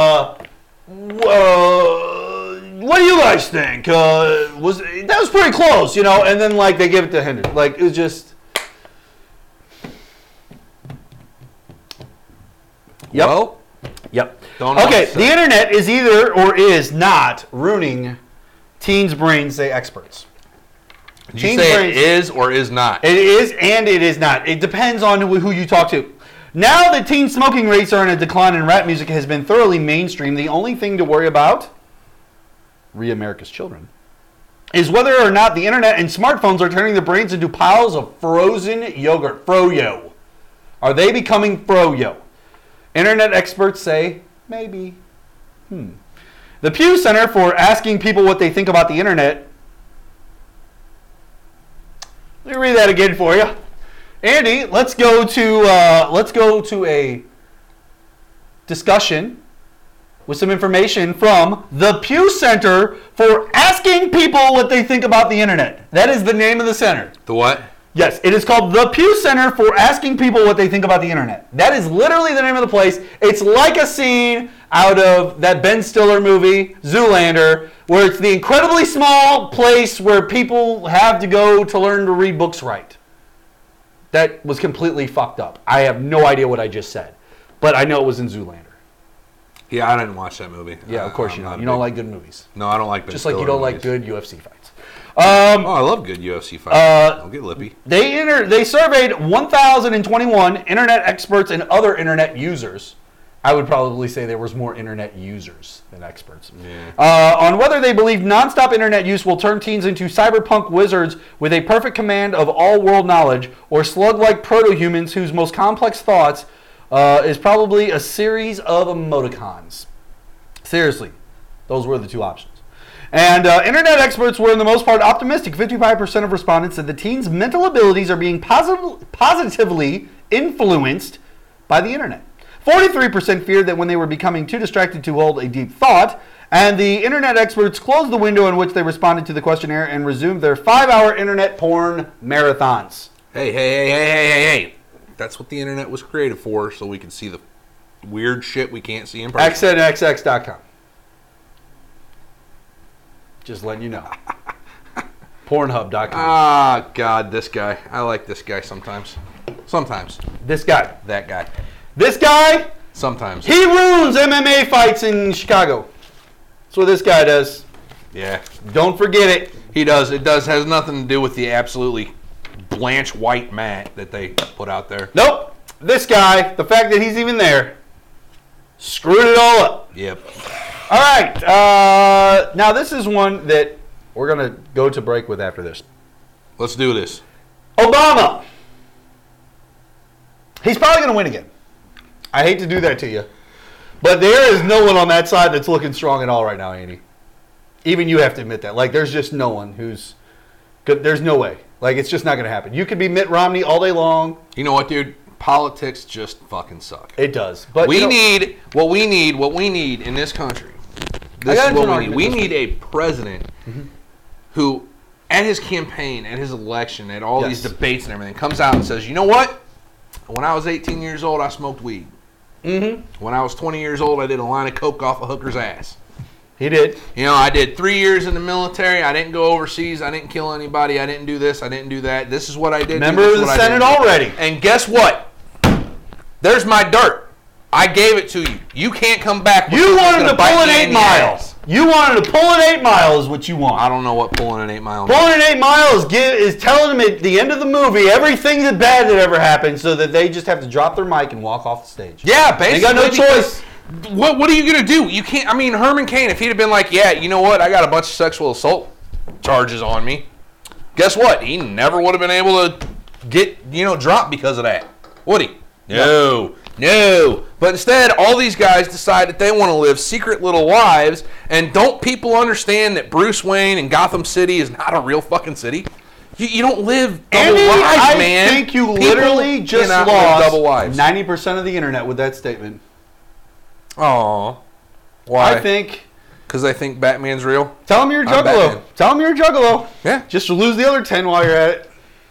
Speaker 5: uh, what do you guys think? Uh, was that was pretty close, you know? And then like they give it to Henderson. Like it was just. Yep.
Speaker 6: Well,
Speaker 5: Yep.
Speaker 6: Don't know
Speaker 5: Okay,
Speaker 6: what to
Speaker 5: the
Speaker 6: say.
Speaker 5: internet is either or is not ruining teens' brains, say experts.
Speaker 6: did you
Speaker 5: Teens'
Speaker 6: say
Speaker 5: brains-
Speaker 6: it is or is not?
Speaker 5: It is and it is not. It depends on who, who you talk to. Now that teen smoking rates are in a decline and rap music has been thoroughly mainstream, the only thing to worry about, re America's children, is whether or not the internet and smartphones are turning their brains into piles of frozen yogurt. Froyo. Are they becoming froyo? Internet experts say maybe. Hmm. The Pew Center for asking people what they think about the internet. Let me read that again for you. Andy, let's go to uh, let's go to a discussion with some information from the Pew Center for asking people what they think about the internet. That is the name of the center.
Speaker 6: The what?
Speaker 5: Yes, it is called the Pew Center for asking people what they think about the internet. That is literally the name of the place. It's like a scene out of that Ben Stiller movie, Zoolander, where it's the incredibly small place where people have to go to learn to read books right. That was completely fucked up. I have no idea what I just said, but I know it was in Zoolander.
Speaker 6: Yeah, I didn't watch that movie.
Speaker 5: Yeah, of
Speaker 6: Uh,
Speaker 5: course
Speaker 6: I'm
Speaker 5: you
Speaker 6: not
Speaker 5: don't.
Speaker 6: a
Speaker 5: You don't
Speaker 6: big-
Speaker 5: like good movies.
Speaker 6: No, I don't like Ben
Speaker 5: Just like you
Speaker 6: Stiller
Speaker 5: don't like
Speaker 6: movies.
Speaker 5: good U F C fights. Um,
Speaker 6: Oh, I love good U F C fights.
Speaker 5: Uh,
Speaker 6: I'll get lippy.
Speaker 5: They inter- they surveyed one thousand twenty-one internet experts and other internet users. I would probably say there was more internet users than experts. Uh, on whether they believe nonstop internet use will turn teens into cyberpunk wizards with a perfect command of all world knowledge, or slug-like proto-humans whose most complex thoughts uh, is probably a series of emoticons. Seriously, those were the two options. And uh, internet experts were, in the most part, optimistic. fifty-five percent of respondents said the teens' mental abilities are being posit- positively influenced by the internet. forty-three percent feared that when they were becoming too distracted to hold a deep thought, and the internet experts closed the window in which they responded to the questionnaire and resumed their five-hour internet porn marathons.
Speaker 6: Hey, hey, hey, hey, hey, hey, hey. That's what the internet was created for, so we can see the weird shit we can't see in person.
Speaker 5: X N X X dot com. Just letting you know. Pornhub dot com.
Speaker 6: Ah, God, this guy. I like this guy sometimes. Sometimes.
Speaker 5: This guy.
Speaker 6: That guy.
Speaker 5: This guy,
Speaker 6: Sometimes.
Speaker 5: he ruins M M A fights in Chicago. That's what this guy does.
Speaker 6: Yeah.
Speaker 5: Don't forget it.
Speaker 6: He does. It does. Has nothing to do with the absolutely blanche white mat that they put out there.
Speaker 5: Nope. This guy, the fact that he's even there, screwed it all up.
Speaker 6: Yep.
Speaker 5: All right. Uh, now, this is one that we're going to go to break with after this.
Speaker 6: Let's do this.
Speaker 5: Obama. He's probably going to win again. I hate to do that to you. But there is no one on that side that's looking strong at all right now, Andy. Even you have to admit that. Like, there's just no one who's good. There's no way. Like, it's just not going to happen. You could be Mitt Romney all day long.
Speaker 6: You know what, dude? Politics just fucking suck.
Speaker 5: It does. But
Speaker 6: we
Speaker 5: you know,
Speaker 6: need what we need. What we need in this country. This
Speaker 5: got
Speaker 6: is
Speaker 5: into an
Speaker 6: what we need.
Speaker 5: argument
Speaker 6: We
Speaker 5: this
Speaker 6: need a president who, at his campaign, at his election, at all
Speaker 5: Yes.
Speaker 6: these debates and everything, comes out and says, "You know what? When I was eighteen years old, I smoked weed.
Speaker 5: Mm-hmm.
Speaker 6: When I was twenty years old, I did a line of coke off a hooker's ass.
Speaker 5: He did.
Speaker 6: You know, I did three years in the military. I didn't go overseas. I didn't kill anybody. I didn't do this. I didn't do that. This is what I did.
Speaker 5: Member
Speaker 6: This
Speaker 5: of
Speaker 6: is
Speaker 5: the
Speaker 6: what I
Speaker 5: Senate
Speaker 6: didn't do."
Speaker 5: already.
Speaker 6: And guess what? There's my dirt. I gave it to you. You can't come back. with
Speaker 5: You
Speaker 6: something
Speaker 5: wanted
Speaker 6: that's
Speaker 5: to
Speaker 6: gonna
Speaker 5: pull
Speaker 6: bite
Speaker 5: an
Speaker 6: me
Speaker 5: eight
Speaker 6: in the
Speaker 5: mile.
Speaker 6: ass.
Speaker 5: You wanted to pull an eight mile is what you want.
Speaker 6: I don't know what pulling an eight mile means.
Speaker 5: Pulling an eight mile is, give, is telling them at the end of the movie everything that bad that ever happened so that they just have to drop their mic and walk off the stage.
Speaker 6: Yeah, basically.
Speaker 5: They got no choice.
Speaker 6: What What are you gonna do? You can't. I mean, Herman Cain. If he'd have been like, yeah, you know what? I got a bunch of sexual assault charges on me. Guess what? He never would have been able to get you know dropped because of that. Would he? No, no. But instead, all these guys decide that they want to live secret little lives. And don't people understand that Bruce Wayne and Gotham City is not a real fucking city? You, you don't live double
Speaker 5: Andy,
Speaker 6: lives,
Speaker 5: I
Speaker 6: man.
Speaker 5: I think you
Speaker 6: People
Speaker 5: literally just
Speaker 6: cannot live
Speaker 5: lost
Speaker 6: double lives.
Speaker 5: ninety percent of the internet with that statement.
Speaker 6: Aw. Why?
Speaker 5: I think.
Speaker 6: Because I think Batman's real?
Speaker 5: Tell them you're a
Speaker 6: I'm
Speaker 5: juggalo.
Speaker 6: Batman.
Speaker 5: Tell them you're a juggalo.
Speaker 6: Yeah.
Speaker 5: Just lose the other ten while you're at it.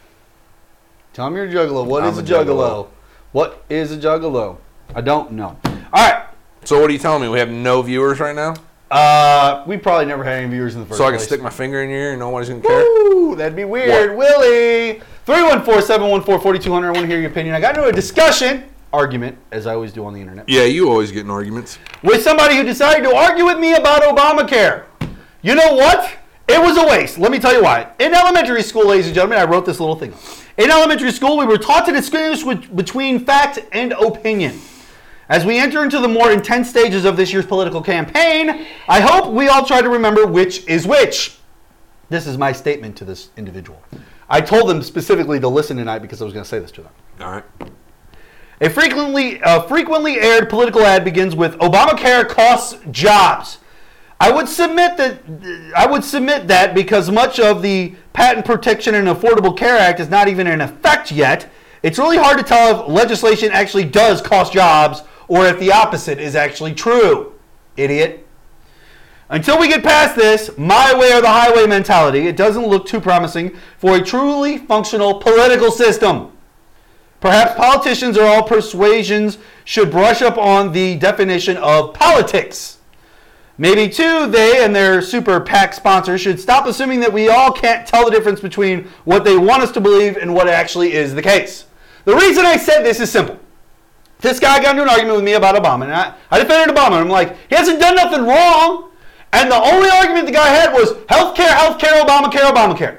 Speaker 5: Tell them you're a juggalo. What
Speaker 6: I'm
Speaker 5: is a
Speaker 6: a
Speaker 5: juggalo?
Speaker 6: juggalo.
Speaker 5: What is a juggalo? I don't know. All right.
Speaker 6: So what are you telling me? We have no viewers right now?
Speaker 5: Uh, we probably never had any viewers in the first
Speaker 6: So I can
Speaker 5: place.
Speaker 6: stick my finger in your ear and nobody's going to care?
Speaker 5: Woo, that'd be weird.
Speaker 6: What?
Speaker 5: Willie. three one four, seven one four, four two zero zero. I want to hear your opinion. I got into a discussion, argument, as I always do on the internet,
Speaker 6: Yeah, you always get in arguments.
Speaker 5: with somebody who decided to argue with me about Obamacare. You know what? It was a waste. Let me tell you why. In elementary school, ladies and gentlemen, I wrote this little thing. In elementary school, we were taught to distinguish with- between fact and opinion. As we enter into the more intense stages of this year's political campaign, I hope we all try to remember which is which. This is my statement to this individual. I told them specifically to listen tonight because I was going to say this to them.
Speaker 6: All right.
Speaker 5: A frequently uh, frequently aired political ad begins with Obamacare costs jobs. I would submit that I would submit that because much of the Patent Protection and Affordable Care Act is not even in effect yet, it's really hard to tell if legislation actually does cost jobs or if the opposite is actually true. Idiot. Until we get past this my way or the highway mentality, it doesn't look too promising for a truly functional political system. Perhaps politicians or all persuasions should brush up on the definition of politics. Maybe, too, they and their super PAC sponsors should stop assuming that we all can't tell the difference between what they want us to believe and what actually is the case. The reason I said this is simple. This guy got into an argument with me about Obama, and I, I defended Obama, and I'm like, he hasn't done nothing wrong. And the only argument the guy had was healthcare, healthcare, Obamacare, Obamacare.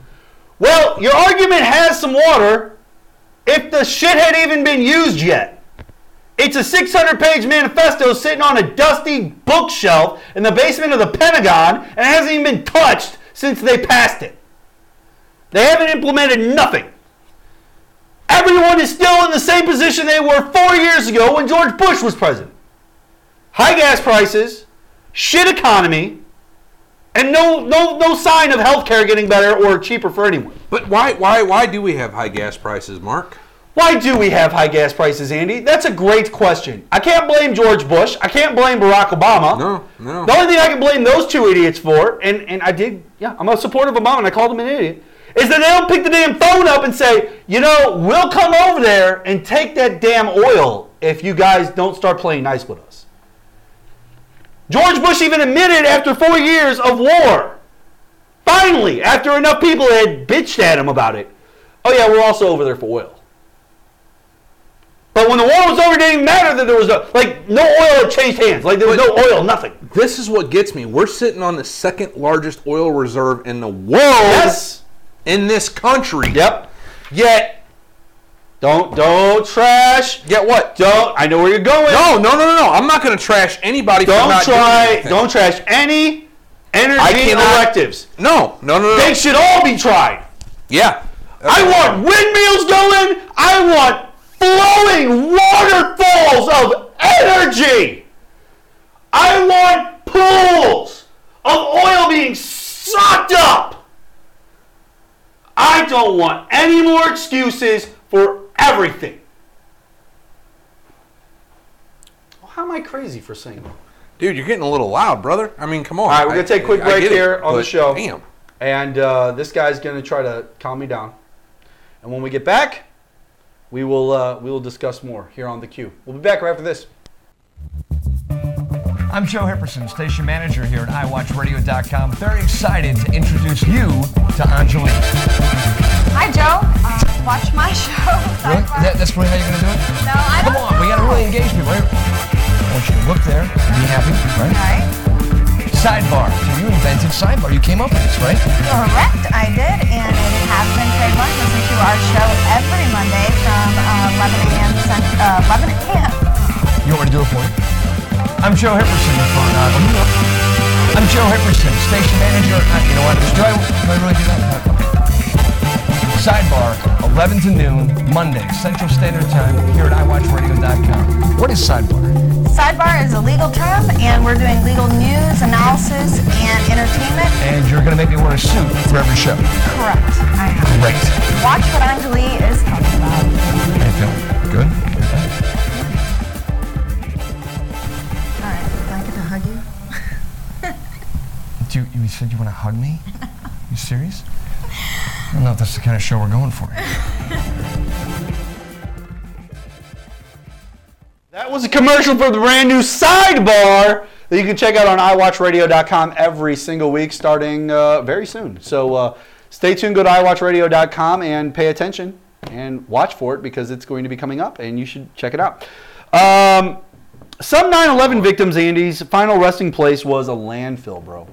Speaker 5: Well, your argument has some water if the shit had even been used yet. It's a six hundred page manifesto sitting on a dusty bookshelf in the basement of the Pentagon, and it hasn't even been touched since they passed it. They haven't implemented nothing. Everyone is still in the same position they were four years ago when George Bush was president. High gas prices, shit economy, and no no no sign of healthcare getting better or cheaper for anyone.
Speaker 6: But why why why do we have high gas prices, Mark?
Speaker 5: Why do we have high gas prices, Andy? That's a great question. I can't blame George Bush. I can't blame Barack Obama.
Speaker 6: No, no.
Speaker 5: The only thing I can blame those two idiots for, and, and I did, yeah, I'm a supporter of Obama and I called him an idiot, is that they don't pick the damn phone up and say, you know, we'll come over there and take that damn oil if you guys don't start playing nice with us. George Bush even admitted after four years of war, finally, after enough people had bitched at him about it, oh yeah, we're also over there for oil. But when the war was over, it didn't even matter that there was no, like, no oil had changed hands. Like, there was no oil, nothing.
Speaker 6: This is what gets me. We're sitting on the second largest oil reserve in the world.
Speaker 5: Yes.
Speaker 6: In this country.
Speaker 5: Yep.
Speaker 6: Yet,
Speaker 5: Don't, don't trash.
Speaker 6: yet what?
Speaker 5: Don't, I know where you're going.
Speaker 6: No, no, no, no, no. I'm not going to trash anybody for
Speaker 5: Don't
Speaker 6: not doing
Speaker 5: try,
Speaker 6: anything.
Speaker 5: don't trash any energy
Speaker 6: I cannot-
Speaker 5: electives.
Speaker 6: No, no, no, no.
Speaker 5: They should all be tried.
Speaker 6: Yeah.
Speaker 5: I want windmills going. I want flowing waterfalls of energy. I want pools of oil being sucked up. I don't want any more excuses for everything. How am I crazy for saying that?
Speaker 6: Dude, you're getting a little loud, brother. I mean, come on.
Speaker 5: All right, we're going to take a quick
Speaker 6: I- I
Speaker 5: break
Speaker 6: get it,
Speaker 5: here on the
Speaker 6: but
Speaker 5: show.
Speaker 6: Damn.
Speaker 5: And uh, this guy's going to try to calm me down. And when we get back, we will uh, we will discuss more here on The Q. We'll be back right after this.
Speaker 8: I'm Joe Hipperson, station manager here at i watch radio dot com. Very excited to introduce you to Anjali.
Speaker 9: Hi, Joe. Uh, watch my show.
Speaker 8: Really? That, that's really how you're going to do it?
Speaker 9: No, I
Speaker 8: Come
Speaker 9: don't
Speaker 8: on, we got to really engage people. Right? I want you to look there, be happy, right?
Speaker 9: Right.
Speaker 8: Sidebar. So you invented Sidebar. You came up with this, right?
Speaker 9: Correct, I did, and it has been trademarked. Listen to our show every Monday from uh, eleven a.m. Cent- uh, eleven a.m.
Speaker 8: You want me to do it for you? I'm Joe Hipperson. For, uh, I'm Joe Hipperson, station manager. Uh, you know what? Do I, do I really do that? Okay. Sidebar, eleven to noon, Monday, Central Standard Time, here at i watch radio dot com. What is Sidebar?
Speaker 9: Sidebar is a legal term, and we're doing legal news, analysis, and entertainment.
Speaker 8: And you're going to make me wear a suit for every show.
Speaker 9: Correct. I am.
Speaker 8: Great.
Speaker 9: Watch what Anjali is talking about.
Speaker 8: How you feeling? Good?
Speaker 9: All right. Do I get to hug you?
Speaker 8: Do you, you said you want to hug me? You serious? I don't know if that's the kind of show we're going for.
Speaker 5: That was a commercial for the brand new Sidebar that you can check out on i watch radio dot com every single week starting uh, very soon. So uh, stay tuned, go to i watch radio dot com and pay attention and watch for it because it's going to be coming up and you should check it out. Um, some nine eleven victims, Andy's final resting place was a landfill, bro.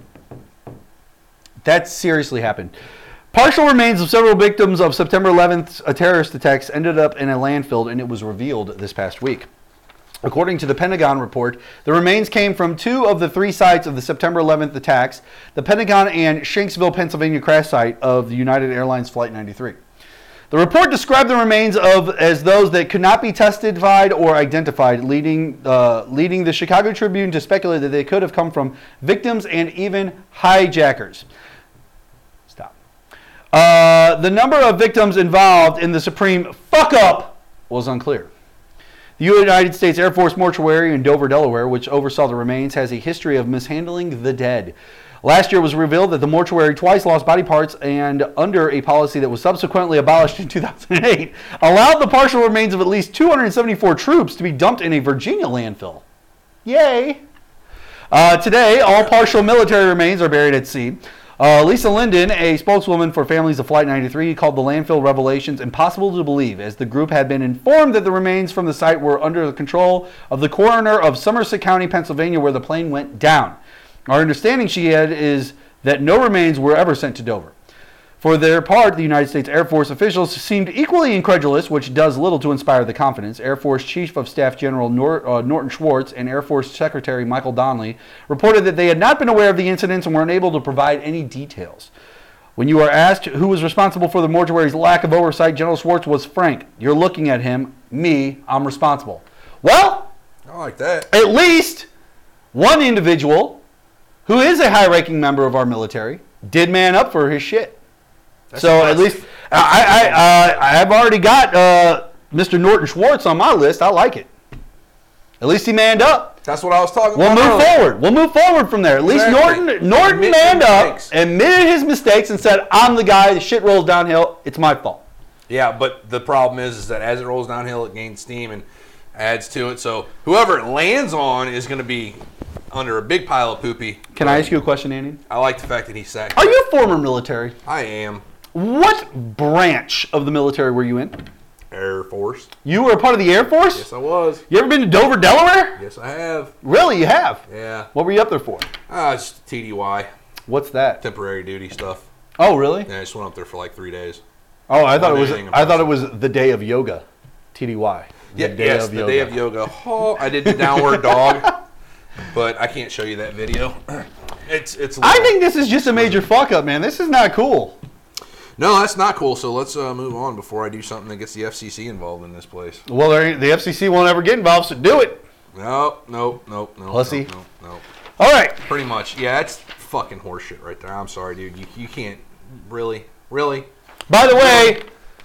Speaker 5: That seriously happened. Partial remains of several victims of September eleventh uh, terrorist attacks ended up in a landfill, and it was revealed this past week. According to the Pentagon report, the remains came from two of the three sites of the September eleventh attacks, the Pentagon and Shanksville, Pennsylvania crash site of the United Airlines Flight ninety-three. The report described the remains of as those that could not be testified or identified, leading, uh, leading the Chicago Tribune to speculate that they could have come from victims and even hijackers. Stop. Uh, the number of victims involved in the Supreme fuck-up was unclear. The United States Air Force Mortuary in Dover, Delaware, which oversaw the remains, has a history of mishandling the dead. Last year it was revealed that the mortuary twice lost body parts and, under a policy that was subsequently abolished in two thousand eight, allowed the partial remains of at least two hundred seventy-four troops to be dumped in a Virginia landfill. Yay! Uh, today, all partial military remains are buried at sea. Uh, Lisa Linden, a spokeswoman for families of Flight ninety-three, called the landfill revelations impossible to believe, as the group had been informed that the remains from the site were under the control of the coroner of Somerset County, Pennsylvania, where the plane went down. Our understanding, she had, is that no remains were ever sent to Dover. For their part, the United States Air Force officials seemed equally incredulous, which does little to inspire the confidence. Air Force Chief of Staff General Nor- uh, Norton Schwartz and Air Force Secretary Michael Donnelly reported that they had not been aware of the incidents and were unable to provide any details. When you are asked who was responsible for the mortuary's lack of oversight, General Schwartz was frank. You're looking at him. Me, I'm responsible. Well,
Speaker 6: I like that.
Speaker 5: At least one individual who is a high-ranking member of our military did man up for his shit. That's so at least I I uh, I've already got uh, Mister Norton Schwartz on my list. I like it. At least he manned up.
Speaker 6: That's what I was talking
Speaker 5: we'll
Speaker 6: about.
Speaker 5: We'll move earlier. forward. We'll move forward from there. At least exactly. Norton Norton Admit manned up, admitted his mistakes, and said, "I'm the guy. The shit rolls downhill. It's my fault."
Speaker 6: Yeah, but the problem is, is that as it rolls downhill, it gains steam and adds to it. So whoever it lands on is going to be under a big pile of poopy.
Speaker 5: Can I ask you a question, Andy?
Speaker 6: I like the fact that he's sacked.
Speaker 5: Are you former military?
Speaker 6: I am.
Speaker 5: What branch of the military were you in?
Speaker 6: Air Force.
Speaker 5: You were a part of the Air Force?
Speaker 6: Yes, I was.
Speaker 5: You ever been to Dover, Delaware?
Speaker 6: Yes, I have.
Speaker 5: Really, you have?
Speaker 6: Yeah.
Speaker 5: What were you up there for?
Speaker 6: Ah, uh, it's T D Y.
Speaker 5: What's that?
Speaker 6: Temporary duty stuff.
Speaker 5: Oh, really?
Speaker 6: Yeah, I just went up there for like three days.
Speaker 5: Oh, I thought it was. I thought it was the day of yoga, T D Y.
Speaker 6: The yeah, day yes, of the yoga. day of yoga. Oh, I did the downward dog, but I can't show you that video. It's it's.
Speaker 5: I think this is just a major fuck up, man. This is not cool.
Speaker 6: No, that's not cool. So let's uh, move on before I do something that gets the F C C involved in this place.
Speaker 5: Well, the F C C won't ever get involved, so do it.
Speaker 6: No, no, no, no.
Speaker 5: Pussy.
Speaker 6: No, no, no.
Speaker 5: All right.
Speaker 6: Pretty much. Yeah, that's fucking horseshit right there. I'm sorry, dude. You you can't really, really.
Speaker 5: By the way,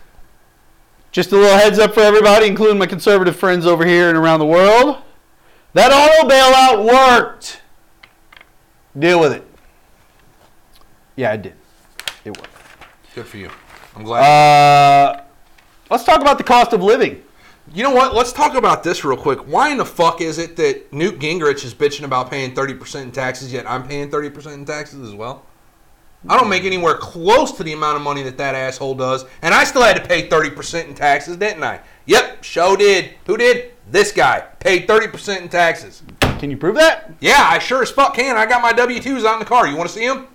Speaker 5: just a little heads up for everybody, including my conservative friends over here and around the world. That auto bailout worked. Deal with it. Yeah, it did. It worked.
Speaker 6: Good for you. I'm glad.
Speaker 5: Uh, let's talk about the cost of living.
Speaker 6: You know what? Let's talk about this real quick. Why in the fuck is it that Newt Gingrich is bitching about paying thirty percent in taxes, yet I'm paying thirty percent in taxes as well? I don't make anywhere close to the amount of money that that asshole does, and I still had to pay thirty percent in taxes, didn't I? Yep, show did. Who did? This guy. Paid thirty percent in taxes.
Speaker 5: Can you prove that?
Speaker 6: Yeah, I sure as fuck can. I got my W two's out in the car. You want to see them?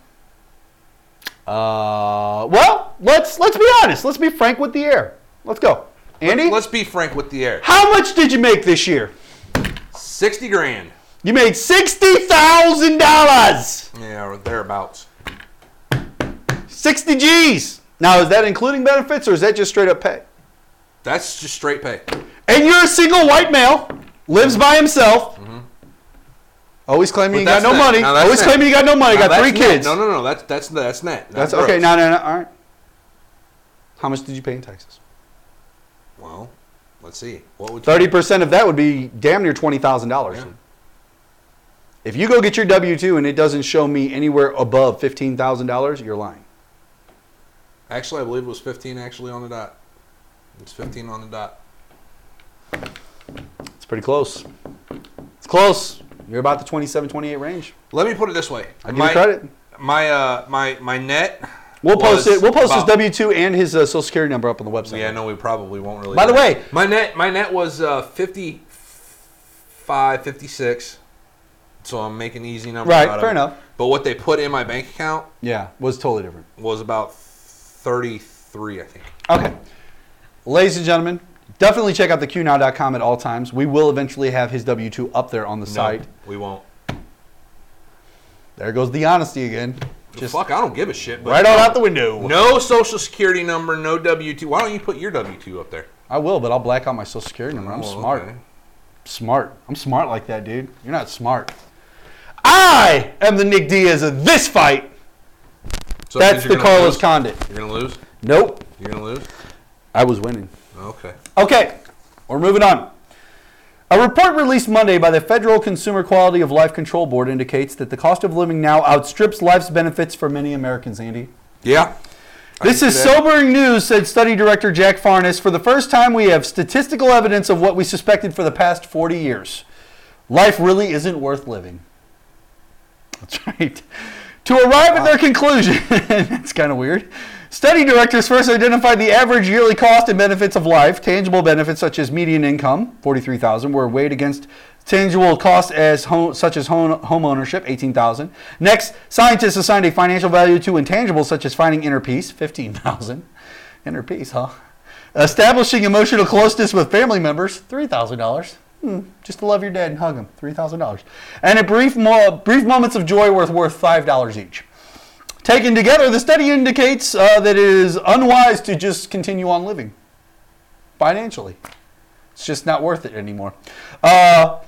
Speaker 5: Uh, well, let's let's be honest. Let's be frank with the air. Let's go. Andy?
Speaker 6: Let's, let's be frank with the air.
Speaker 5: How much did you make this year?
Speaker 6: sixty grand.
Speaker 5: You made sixty thousand dollars.
Speaker 6: Yeah, or thereabouts.
Speaker 5: sixty G's. Now, is that including benefits or is that just straight up pay?
Speaker 6: That's just straight pay.
Speaker 5: And you're a single white male, lives by himself. Mm-hmm. Always claiming
Speaker 6: But
Speaker 5: you got no
Speaker 6: net.
Speaker 5: money.
Speaker 6: Now, that's
Speaker 5: Always
Speaker 6: net.
Speaker 5: claiming you got no money.
Speaker 6: Now,
Speaker 5: got three
Speaker 6: that's net.
Speaker 5: kids.
Speaker 6: No, no, no. That's that's that's net.
Speaker 5: That's
Speaker 6: gross.
Speaker 5: okay. No, no, no. All right. How much did you pay in taxes?
Speaker 6: Well, let's see. What would you
Speaker 5: Thirty percent of that would be damn near twenty thousand dollars.
Speaker 6: Yeah.
Speaker 5: If you go get your W two and it doesn't show me anywhere above fifteen thousand dollars, you're lying.
Speaker 6: Actually, I believe it was fifteen. Actually, on the dot. It's fifteen on the dot.
Speaker 5: It's pretty close. It's close. You're about the twenty-seven, twenty-eight range.
Speaker 6: Let me put it this way.
Speaker 5: I give
Speaker 6: my,
Speaker 5: you credit.
Speaker 6: My uh my my net.
Speaker 5: We'll post
Speaker 6: was
Speaker 5: it. We'll post his
Speaker 6: about-
Speaker 5: W two and his uh, social security number up on the website.
Speaker 6: Yeah, no, we probably won't really.
Speaker 5: By
Speaker 6: do
Speaker 5: the
Speaker 6: that.
Speaker 5: way,
Speaker 6: my net my net was uh, fifty-five, fifty-six. So I'm making easy numbers.
Speaker 5: Right,
Speaker 6: out of
Speaker 5: fair
Speaker 6: it.
Speaker 5: enough.
Speaker 6: But what they put in my bank account
Speaker 5: Yeah, was totally different.
Speaker 6: was about thirty-three, I think.
Speaker 5: Okay. Ladies and gentlemen, definitely check out the Q now dot com at all times. We will eventually have his W two up there on the
Speaker 6: No,
Speaker 5: site.
Speaker 6: we won't.
Speaker 5: There goes the honesty again. Just
Speaker 6: Fuck, I don't give a shit. But
Speaker 5: right on out the window.
Speaker 6: No social security number, no W two. Why don't you put your W two up there?
Speaker 5: I will, but I'll black out my social security number. I'm
Speaker 6: Oh,
Speaker 5: smart.
Speaker 6: okay.
Speaker 5: Smart. I'm smart like that, dude. You're not smart. I am the Nick Diaz of this fight.
Speaker 6: So that
Speaker 5: That's
Speaker 6: means
Speaker 5: the
Speaker 6: you're gonna
Speaker 5: Carlos
Speaker 6: lose?
Speaker 5: Condit.
Speaker 6: You're gonna lose.
Speaker 5: Nope.
Speaker 6: You're gonna lose.
Speaker 5: I was winning.
Speaker 6: Okay.
Speaker 5: Okay, we're moving on. A report released Monday by the Federal Consumer Quality of Life Control Board indicates that the cost of living now outstrips life's benefits for many Americans, Andy.
Speaker 6: Yeah.
Speaker 5: This is sobering news, said study director Jack Farnes. For the first time, we have statistical evidence of what we suspected for the past forty years. Life really isn't worth living. That's right. To arrive at their conclusion, it's kind of weird. Study directors first identified the average yearly cost and benefits of life. Tangible benefits such as median income, forty-three thousand dollars, were weighed against tangible costs as home, such as home, home ownership, eighteen thousand dollars. Next, scientists assigned a financial value to intangibles such as finding inner peace, fifteen thousand dollars. Inner peace, huh? Establishing emotional closeness with family members, three thousand dollars. Hmm, just to love your dad and hug him, three thousand dollars. And a brief, mo- brief moments of joy worth worth five dollars each. Taken together, the study indicates uh, that it is unwise to just continue on living financially. It's just not worth it anymore. Uh,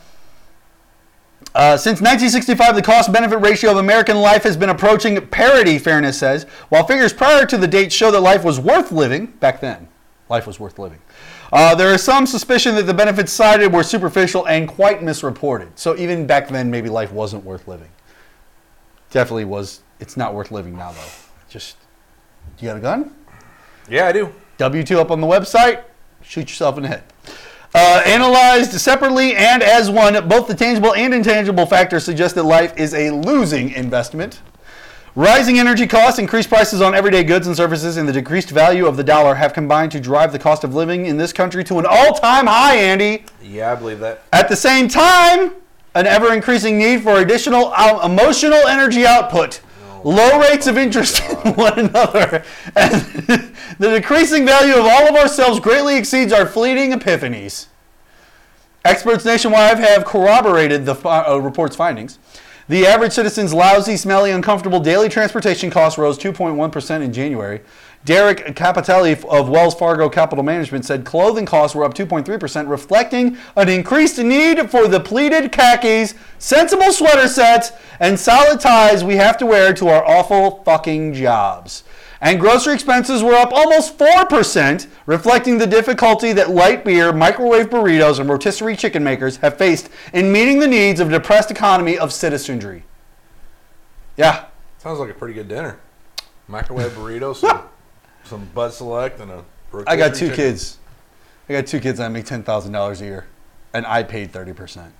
Speaker 5: uh, since nineteen sixty-five, the cost-benefit ratio of American life has been approaching parity, Fairness says, while figures prior to the date show that life was worth living, back then, life was worth living. Uh, there is some suspicion that the benefits cited were superficial and quite misreported. So even back then, maybe life wasn't worth living. Definitely was. It's not worth living now, though. Just, you got a gun?
Speaker 6: Yeah, I do.
Speaker 5: W two up on the website. Shoot yourself in the head. Uh, analyzed separately and as one, both the tangible and intangible factors suggest that life is a losing investment. Rising energy costs, increased prices on everyday goods and services, and the decreased value of the dollar have combined to drive the cost of living in this country to an all-time high, Andy.
Speaker 6: Yeah, I believe that.
Speaker 5: At the same time, an ever-increasing need for additional uh, emotional energy output, oh, low rates of interest in one another, and the decreasing value of all of ourselves greatly exceeds our fleeting epiphanies. Experts nationwide have corroborated the uh, report's findings. The average citizen's lousy, smelly, uncomfortable daily transportation costs rose two point one percent in January. Derek Capitelli of Wells Fargo Capital Management said clothing costs were up two point three percent, reflecting an increased need for the pleated khakis, sensible sweater sets, and solid ties we have to wear to our awful fucking jobs. And grocery expenses were up almost four percent, reflecting the difficulty that light beer, microwave burritos, and rotisserie chicken makers have faced in meeting the needs of a depressed economy of citizenry. Yeah.
Speaker 6: Sounds like a pretty good dinner. Microwave burritos, some, some Bud Select, and a rotisserie
Speaker 5: I got two
Speaker 6: chicken.
Speaker 5: kids. I got two kids and I make ten thousand dollars a year. And I paid thirty percent.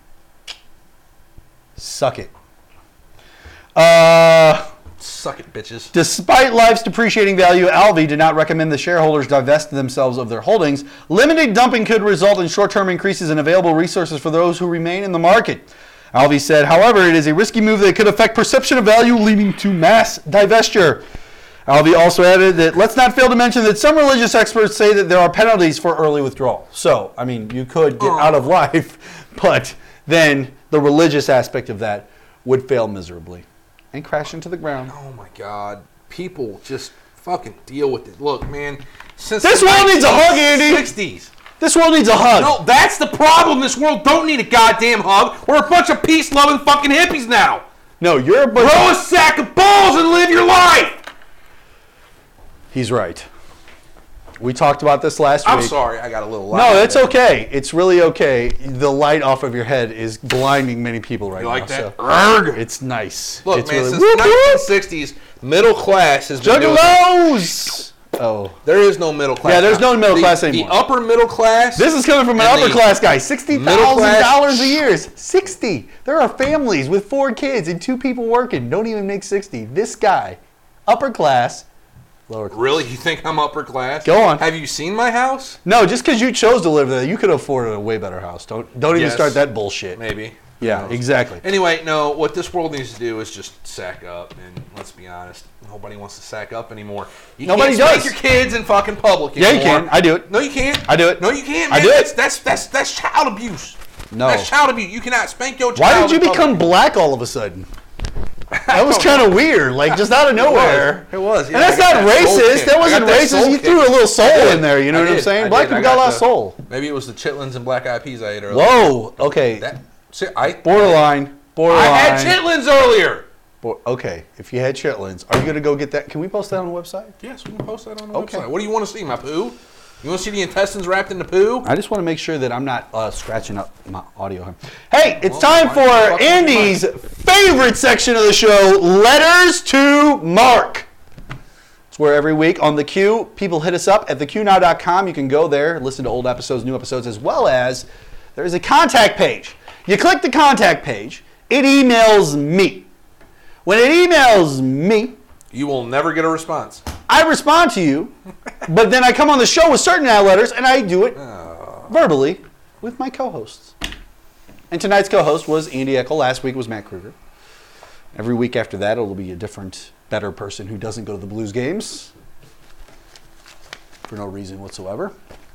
Speaker 5: Suck it. Uh...
Speaker 6: Suck it, bitches.
Speaker 5: Despite life's depreciating value, Alvey did not recommend the shareholders divest themselves of their holdings. Limited dumping could result in short-term increases in available resources for those who remain in the market. Alvey said, however, it is a risky move that could affect perception of value, leading to mass divestiture. Alvey also added that let's not fail to mention that some religious experts say that there are penalties for early withdrawal. So, I mean, you could get out of life, but then the religious aspect of that would fail miserably and crash into the ground.
Speaker 6: Oh, my God. People just fucking deal with it. Look, man, since
Speaker 5: this
Speaker 6: the
Speaker 5: world needs a hug, Andy.
Speaker 6: sixties.
Speaker 5: This world needs a hug.
Speaker 6: No, that's the problem. This world don't need a goddamn hug. We're a bunch of peace-loving fucking hippies now.
Speaker 5: No, you're a bunch
Speaker 6: Throw
Speaker 5: of...
Speaker 6: a sack of balls and live your life.
Speaker 5: He's right. We talked about this last
Speaker 6: I'm
Speaker 5: week.
Speaker 6: I'm sorry, I got a little loud.
Speaker 5: No, it's okay. It's really okay. The light off of your head is blinding many people right
Speaker 6: you like
Speaker 5: now.
Speaker 6: that?
Speaker 5: So it's nice.
Speaker 6: Look,
Speaker 5: it's
Speaker 6: man,
Speaker 5: really,
Speaker 6: since
Speaker 5: whoop,
Speaker 6: the nineteen sixties, middle class has been doing
Speaker 5: Juggalos! Oh.
Speaker 6: There is no middle class.
Speaker 5: Yeah, there's no middle
Speaker 6: the,
Speaker 5: class anymore.
Speaker 6: The upper middle class.
Speaker 5: This is coming from an upper class guy. sixty thousand dollars a year. sixty. There are families with four kids and two people working. Don't even make sixty. This guy, upper class, lower class.
Speaker 6: Really? You think I'm upper class?
Speaker 5: Go on.
Speaker 6: Have you seen my house?
Speaker 5: No, just because you chose to live there, you could afford a way better house. Don't don't even
Speaker 6: Yes.
Speaker 5: start that bullshit.
Speaker 6: Maybe.
Speaker 5: Yeah, exactly.
Speaker 6: Anyway, no, what this world needs to do is just sack up, and let's be honest, nobody wants to sack up anymore. You
Speaker 5: Nobody
Speaker 6: can't
Speaker 5: does.
Speaker 6: spank your kids in fucking public
Speaker 5: Yeah,
Speaker 6: anymore.
Speaker 5: you can. I do it.
Speaker 6: No, you can't.
Speaker 5: I do it.
Speaker 6: No, you can't.
Speaker 5: I
Speaker 6: Man.
Speaker 5: do it.
Speaker 6: That's, that's that's that's child abuse.
Speaker 5: No.
Speaker 6: That's child abuse. You cannot spank your child.
Speaker 5: Why did you
Speaker 6: in public.
Speaker 5: become black all of a sudden? That was kind of weird, like just out of nowhere.
Speaker 6: It was. Yeah,
Speaker 5: and that's
Speaker 6: I got
Speaker 5: not
Speaker 6: that soul
Speaker 5: racist.
Speaker 6: kick.
Speaker 5: That
Speaker 6: I
Speaker 5: wasn't
Speaker 6: got that
Speaker 5: racist.
Speaker 6: soul
Speaker 5: You
Speaker 6: kick.
Speaker 5: threw a little soul
Speaker 6: I did.
Speaker 5: in there. You know
Speaker 6: I
Speaker 5: what I'm
Speaker 6: did.
Speaker 5: saying?
Speaker 6: I
Speaker 5: Black
Speaker 6: did.
Speaker 5: people
Speaker 6: I
Speaker 5: got a lot of
Speaker 6: the-
Speaker 5: soul.
Speaker 6: Maybe it was the chitlins and black eyed peas I ate earlier.
Speaker 5: Whoa. Okay.
Speaker 6: That, see, I
Speaker 5: Borderline. Borderline.
Speaker 6: I had chitlins earlier.
Speaker 5: Bo- okay. If you had chitlins, are you gonna go get that? Can we post that on the website?
Speaker 6: Yes, we can post that on the
Speaker 5: Okay.
Speaker 6: website. What do you want to see, my poo? You want to see the intestines wrapped in the poo?
Speaker 5: I just want to make sure that I'm not uh, scratching up my audio here. Hey, it's
Speaker 6: Well,
Speaker 5: time
Speaker 6: why
Speaker 5: for
Speaker 6: the fuck
Speaker 5: Andy's favorite section of the show, Letters to Mark. It's where every week on The Q, people hit us up at the q now dot com. You can go there, listen to old episodes, new episodes, as well as there is a contact page. You click the contact page, it emails me. When it emails me,
Speaker 6: You will never get a response.
Speaker 5: I respond to you, but then I come on the show with certain ad letters, and I do it verbally with my co-hosts. And tonight's co-host was Andy Eckel. Last week was Matt Kruger. Every week after that, it'll be a different, better person who doesn't go to the Blues games for no reason whatsoever.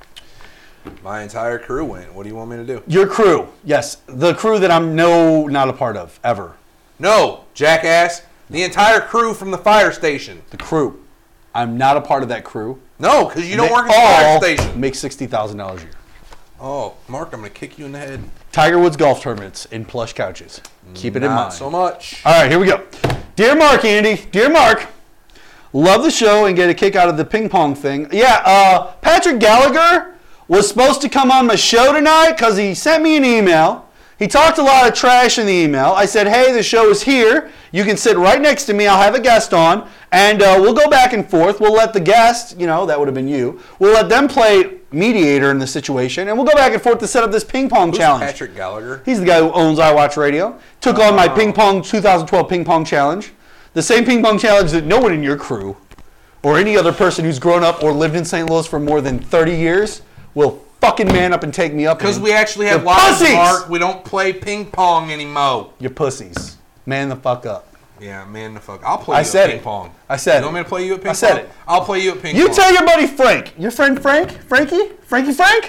Speaker 6: My entire crew went. What do you want me to do?
Speaker 5: Your crew, yes, the crew that I'm no not a part of ever.
Speaker 6: No, jackass. The entire crew from the fire station.
Speaker 5: The crew, I'm not a part of that crew.
Speaker 6: No, because you don't
Speaker 5: They
Speaker 6: work at the
Speaker 5: all
Speaker 6: fire station.
Speaker 5: make sixty thousand dollars a year.
Speaker 6: Oh, Mark, I'm going to kick you in the head.
Speaker 5: Tiger Woods golf tournaments in plush couches. Keep it in
Speaker 6: Not
Speaker 5: mind.
Speaker 6: so much.
Speaker 5: All right, here we go. Dear Mark, Andy. Dear Mark, love the show and get a kick out of the ping pong thing. Yeah, uh, Patrick Gallagher was supposed to come on my show tonight because he sent me an email. He talked a lot of trash in the email. I said, hey, the show is here. You can sit right next to me. I'll have a guest on, and uh, we'll go back and forth. We'll let the guest, you know, that would have been you, we'll let them play mediator in the situation, and we'll go back and forth to set up this ping pong
Speaker 6: Who's
Speaker 5: challenge.
Speaker 6: Patrick Gallagher?
Speaker 5: He's the guy who owns I Watch Radio. Took on my ping pong twenty twelve ping pong challenge. The same ping pong challenge that no one in your crew or any other person who's grown up or lived in Saint Louis for more than thirty years will fucking man up and take me up.
Speaker 6: Because
Speaker 5: in.
Speaker 6: we actually have
Speaker 5: You're
Speaker 6: lives,
Speaker 5: pussies!
Speaker 6: Mark. We don't play ping pong anymore.
Speaker 5: You're pussies. Man the fuck up.
Speaker 6: Yeah, man, the fuck. I'll play
Speaker 5: I
Speaker 6: you
Speaker 5: said
Speaker 6: at ping
Speaker 5: it.
Speaker 6: pong.
Speaker 5: I said
Speaker 6: You want
Speaker 5: it.
Speaker 6: me to play you at ping
Speaker 5: I said
Speaker 6: pong?
Speaker 5: it.
Speaker 6: I'll play you at ping
Speaker 5: You
Speaker 6: pong.
Speaker 5: tell your buddy Frank, your friend Frank, Frankie, Frankie Frank,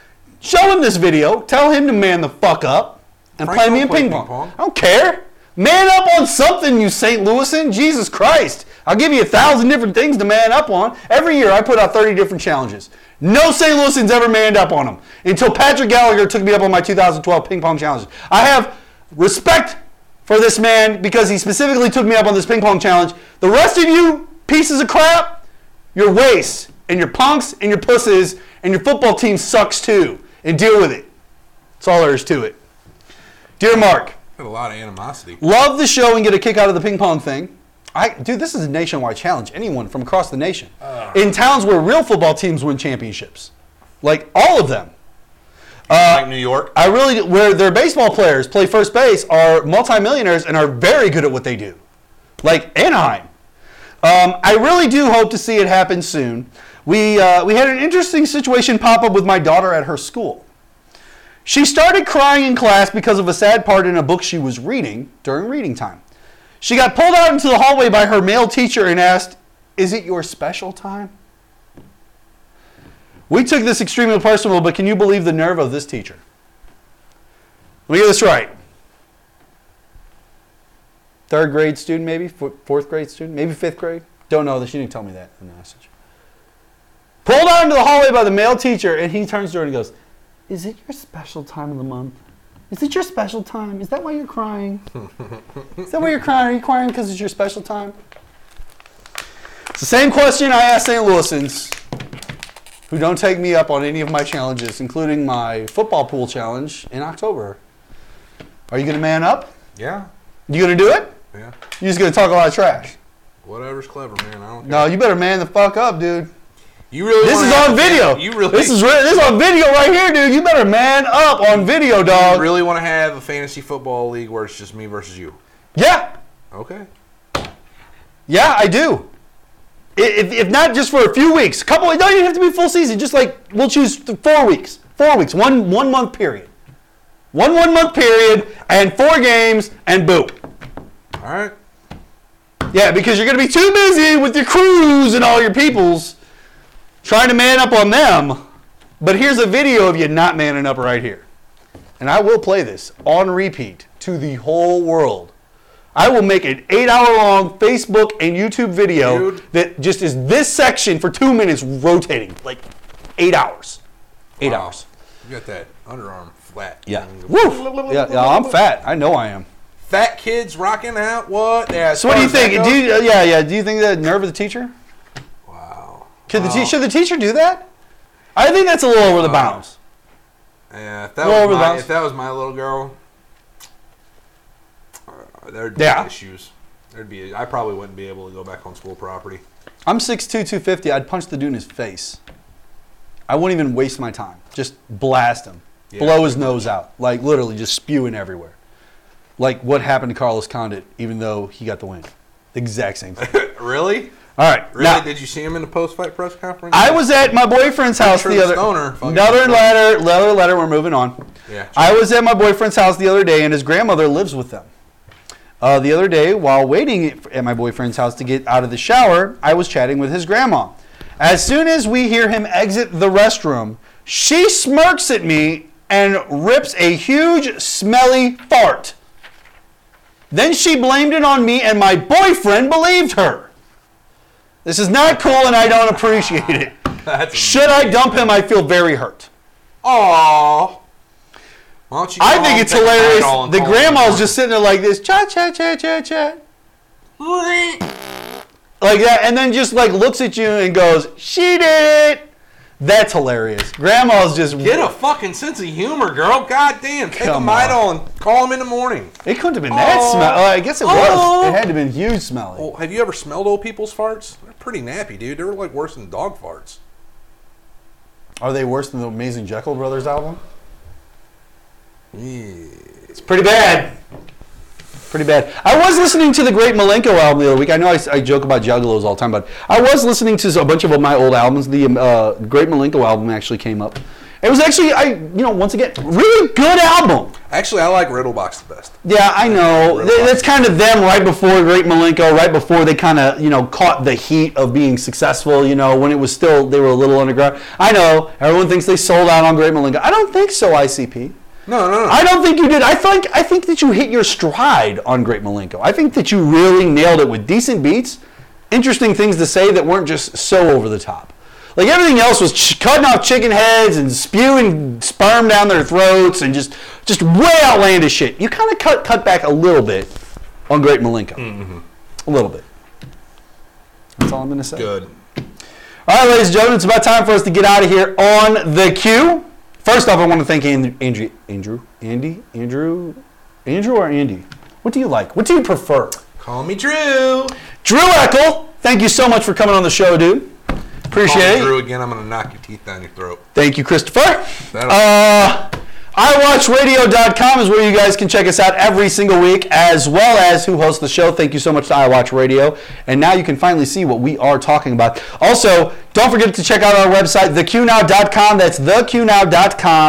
Speaker 5: show him this video. Tell him to man the fuck up and
Speaker 6: Frank
Speaker 5: play me
Speaker 6: don't
Speaker 5: in
Speaker 6: play
Speaker 5: ping
Speaker 6: ping
Speaker 5: pong.
Speaker 6: pong.
Speaker 5: I don't care. Man up on something, you Saint Louisan. Jesus Christ. I'll give you a thousand different things to man up on. Every year I put out thirty different challenges. No Saint Louisans ever manned up on them until Patrick Gallagher took me up on my two thousand twelve ping pong challenges. I have respect for this man because he specifically took me up on this ping pong challenge. The rest of you pieces of crap, you're wastes and you're punks and you're pussies and your football team sucks too. And deal with it. That's all there is to it. Dear Mark,
Speaker 6: Got a lot of animosity.
Speaker 5: love the show and get a kick out of the ping pong thing. I, dude, this is a nationwide challenge. Anyone from across the nation.
Speaker 6: Uh.
Speaker 5: In towns where real football teams win championships. Like all of them. Uh,
Speaker 6: like New York.
Speaker 5: I really, where their baseball players play first base are multimillionaires and are very good at what they do. Like Anaheim. Um, I really do hope to see it happen soon. We, uh, we had an interesting situation pop up with my daughter at her school. She started crying in class because of a sad part in a book she was reading during reading time. She got pulled out into the hallway by her male teacher and asked, "Is it your special time?" We took this extremely personal, but can you believe the nerve of this teacher? Let me get this right. Third grade student, maybe? Fourth grade student? Maybe fifth grade? Don't know. She didn't tell me that in the message. Pulled out into the hallway by the male teacher, and he turns to her and goes, "Is it your special time of the month? Is it your special time? Is that why you're crying? Is that why you're crying? Are you crying because it's your special time?" It's the same question I asked Saint Louisans, who don't take me up on any of my challenges, including my football pool challenge in October. Are you going to man up?
Speaker 6: Yeah.
Speaker 5: You going to do it?
Speaker 6: Yeah.
Speaker 5: You're just going to talk a lot of trash?
Speaker 6: Whatever's clever, man. I don't care.
Speaker 5: No, you better man the fuck up, dude.
Speaker 6: You really
Speaker 5: This is on video.
Speaker 6: You really
Speaker 5: This is re- this is on video right here, dude. You better man up on video, dog.
Speaker 6: You really want to have a fantasy football league where it's just me versus you?
Speaker 5: Yeah.
Speaker 6: Okay.
Speaker 5: Yeah, I do. If, if not just for a few weeks, a couple. It don't even have to be full season. Just like we'll choose four weeks, four weeks, one one month period, one one month period, and four games, and boom.
Speaker 6: All right.
Speaker 5: Yeah, because you're gonna be too busy with your crews and all your peoples trying to man up on them. But here's a video of you not manning up right here, and I will play this on repeat to the whole world. I will make an eight-hour-long Facebook and YouTube video
Speaker 6: Dude.
Speaker 5: that just is this section for two minutes rotating, like eight hours. Eight
Speaker 6: Wow.
Speaker 5: hours.
Speaker 6: You got that underarm flat.
Speaker 5: Yeah. Woo! Yeah, yeah, I'm fat. I know I am.
Speaker 6: Fat kids rocking out. What? Yeah.
Speaker 5: So what do you think? Do you, uh, yeah, yeah. Do you think that nerve of the teacher?
Speaker 6: Wow.
Speaker 5: Could the te-
Speaker 6: Wow.
Speaker 5: should the teacher do that? I think that's a little over the bounds.
Speaker 6: Yeah. If that
Speaker 5: Well, over
Speaker 6: was
Speaker 5: the
Speaker 6: my,
Speaker 5: bounds.
Speaker 6: if that was my little girl, uh, there'd be
Speaker 5: Yeah.
Speaker 6: issues. There'd be. I probably wouldn't be able to go back on school property.
Speaker 5: I'm six two, two fifty. I'd punch the dude in his face. I wouldn't even waste my time. Just blast him.
Speaker 6: Yeah.
Speaker 5: Blow his nose out. Like literally just spewing everywhere. Like what happened to Carlos Condit, even though he got the win. The exact same thing.
Speaker 6: Really?
Speaker 5: All right.
Speaker 6: Really?
Speaker 5: Now,
Speaker 6: Did you see him in the post-fight press conference?
Speaker 5: I was at my boyfriend's house
Speaker 6: sure
Speaker 5: the
Speaker 6: the
Speaker 5: other
Speaker 6: stoner fucking-
Speaker 5: Another letter, another letter, we're moving on.
Speaker 6: Yeah.
Speaker 5: I was at my boyfriend's house the other day, and his grandmother lives with them. Uh, the other day, while waiting at my boyfriend's house to get out of the shower, I was chatting with his grandma. As soon as we hear him exit the restroom, she smirks at me and rips a huge, smelly fart. Then she blamed it on me, and my boyfriend believed her. This is not cool, and I don't appreciate it.
Speaker 6: That's
Speaker 5: Should I dump him? I feel very hurt.
Speaker 6: Aww. Why don't you go
Speaker 5: I
Speaker 6: home,
Speaker 5: think it's
Speaker 6: take a
Speaker 5: hilarious.
Speaker 6: Tylenol and
Speaker 5: The
Speaker 6: call me
Speaker 5: grandma's
Speaker 6: tomorrow?
Speaker 5: just sitting there like this, chat, chat, chat, chat, chat. Like that, and then just like looks at you and goes, "She did it." That's hilarious. Grandma's just
Speaker 6: Get a fucking sense of humor, girl. God damn. Take
Speaker 5: Come
Speaker 6: a Midol
Speaker 5: on.
Speaker 6: and call him in the morning.
Speaker 5: It couldn't have been that
Speaker 6: Oh.
Speaker 5: smell. Uh, I guess it was.
Speaker 6: Oh.
Speaker 5: It had to have been huge smelling.
Speaker 6: Well, have you ever smelled old people's farts? They're pretty nappy, dude. They're like worse than dog farts.
Speaker 5: Are they worse than the Amazing Jekyll Brothers album?
Speaker 6: Yeah.
Speaker 5: It's pretty bad. Pretty bad. I was listening to the Great Malenko album the other week. I know I, I joke about juggalos all the time, but I was listening to a bunch of my old albums. The uh, Great Malenko album actually came up. It was actually, I you know, once again, really good album.
Speaker 6: Actually, I like Riddlebox the best.
Speaker 5: Yeah, I know.
Speaker 6: Riddlebox.
Speaker 5: Th- That's kind of them right before Great Malenko, right before they kind of, you know, caught the heat of being successful, you know, when it was still, they were a little underground. I know, everyone thinks they sold out on Great Malenko. I don't think so, I C P.
Speaker 6: No, no, no.
Speaker 5: I don't think you did. I think I think that you hit your stride on Great Malenko. I think that you really nailed it with decent beats, interesting things to say that weren't just so over the top. Like everything else was ch- cutting off chicken heads and spewing sperm down their throats and just just way outlandish shit. You kind of cut cut back a little bit on Great Malenko,
Speaker 6: Mm-hmm.
Speaker 5: a little bit. That's all I'm going to say.
Speaker 6: Good.
Speaker 5: All right, ladies and gentlemen, it's about time for us to get out of here on the queue. First off, I want to thank Andrew, Andrew, Andrew, Andy, Andrew, Andrew or Andy? What do you like? What do you prefer?
Speaker 6: Call me Drew.
Speaker 5: Drew Eckel, thank you so much for coming on the show, dude. Appreciate
Speaker 6: Call me
Speaker 5: it.
Speaker 6: Drew again. I'm gonna knock your teeth down your throat.
Speaker 5: Thank you, Christopher.
Speaker 6: That'll-
Speaker 5: Uh, i watch radio dot com is where you guys can check us out every single week, as well as who hosts the show. Thank you so much to iWatch Radio. And now you can finally see what we are talking about. Also, don't forget to check out our website, the q now dot com. That's the q now dot com.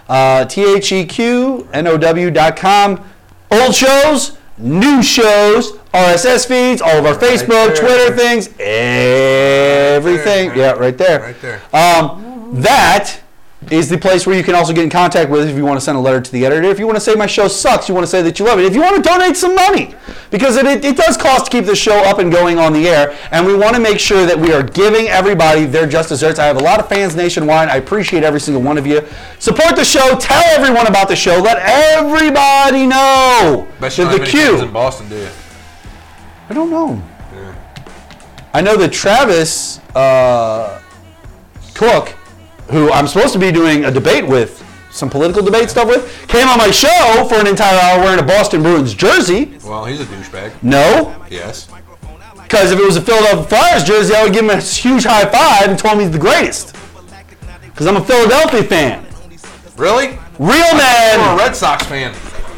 Speaker 5: Uh, T H E Q N O W dot com. Old shows, new shows, R S S feeds, all of our Facebook,
Speaker 6: there.
Speaker 5: Twitter things, everything.
Speaker 6: Right there.
Speaker 5: Yeah, right there.
Speaker 6: Right there.
Speaker 5: Um, that is the place where you can also get in contact with us if you want to send a letter to the editor. If you want to say my show sucks, you want to say that you love it. If you want to donate some money, because it, it, it does cost to keep the show up and going on the air, and we want to make sure that we are giving everybody their just desserts. I have a lot of fans nationwide. I appreciate every single one of you. Support the show. Tell everyone about the show. Let everybody know
Speaker 6: Bet you
Speaker 5: that
Speaker 6: don't
Speaker 5: the
Speaker 6: have any
Speaker 5: Q.
Speaker 6: fans in Boston, do you?
Speaker 5: I don't know.
Speaker 6: Yeah.
Speaker 5: I know that Travis uh, Cook, who I'm supposed to be doing a debate with, some political debate stuff with, came on my show for an entire hour wearing a Boston Bruins jersey.
Speaker 6: Well, he's a douchebag.
Speaker 5: No,
Speaker 6: Yes.
Speaker 5: because if it was a Philadelphia Flyers jersey, I would give him a huge high five and told him he's the greatest. Because I'm a Philadelphia fan.
Speaker 6: Really?
Speaker 5: Real
Speaker 6: You're a
Speaker 5: man.
Speaker 6: Red Sox fan.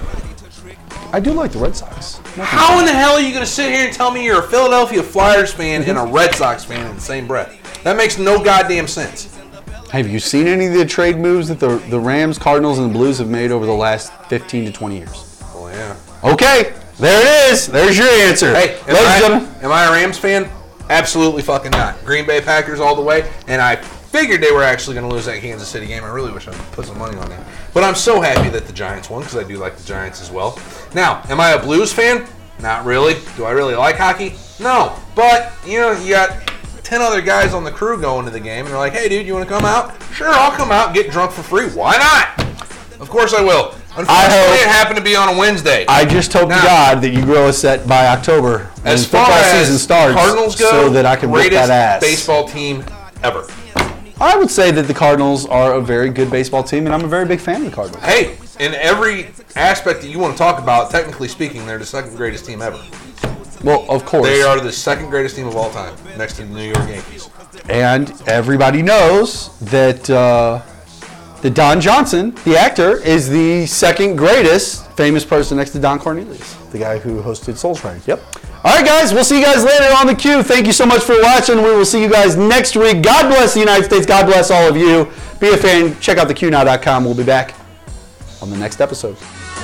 Speaker 5: I do like the Red Sox.
Speaker 6: How in the hell are you going to sit here and tell me you're a Philadelphia Flyers fan and a Red Sox fan in the same breath? That makes no goddamn sense.
Speaker 5: Have you seen any of the trade moves that the, the Rams, Cardinals, and the Blues have made over the last fifteen to twenty years?
Speaker 6: Oh, yeah.
Speaker 5: Okay, there it is. There's your answer.
Speaker 6: Hey, am,
Speaker 5: Ladies and
Speaker 6: I,
Speaker 5: gentlemen.
Speaker 6: am I a Rams fan? Absolutely fucking not. Green Bay Packers all the way, and I figured they were actually going to lose that Kansas City game. I really wish I put some money on that. But I'm so happy that the Giants won because I do like the Giants as well. Now, am I a Blues fan? Not really. Do I really like hockey? No. But, you know, you got ten other guys on the crew going to the game, and they're like, hey, dude, you want to come out? Sure, I'll come out and get drunk for free. Why not? Of course I will. Unfortunately,
Speaker 5: hope-
Speaker 6: it happened to be on a Wednesday.
Speaker 5: I just hope
Speaker 6: Now-
Speaker 5: to God that you grow a set by October when
Speaker 6: As far
Speaker 5: football
Speaker 6: as
Speaker 5: season starts,
Speaker 6: Cardinals go,
Speaker 5: so that I can whip
Speaker 6: greatest
Speaker 5: that ass.
Speaker 6: baseball team ever.
Speaker 5: I would say that the Cardinals are a very good baseball team, and I'm a very big fan of the Cardinals.
Speaker 6: Hey, in every aspect that you want to talk about, technically speaking, they're the second greatest team ever.
Speaker 5: Well, of course.
Speaker 6: They are the second greatest team of all time, next to the New York Yankees.
Speaker 5: And everybody knows that uh, that Don Johnson, the actor, is the second greatest famous person next to Don Cornelius, the guy who hosted Soul Train. Yep. All right, guys. We'll see you guys later on the Q. Thank you so much for watching. We will see you guys next week. God bless the United States. God bless all of you. Be a fan. Check out the Q now dot com. We'll be back on the next episode.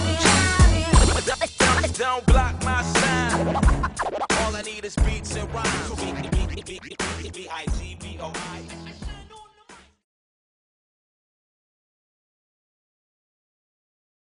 Speaker 3: Don't block my sign. All I need is beats and rhymes.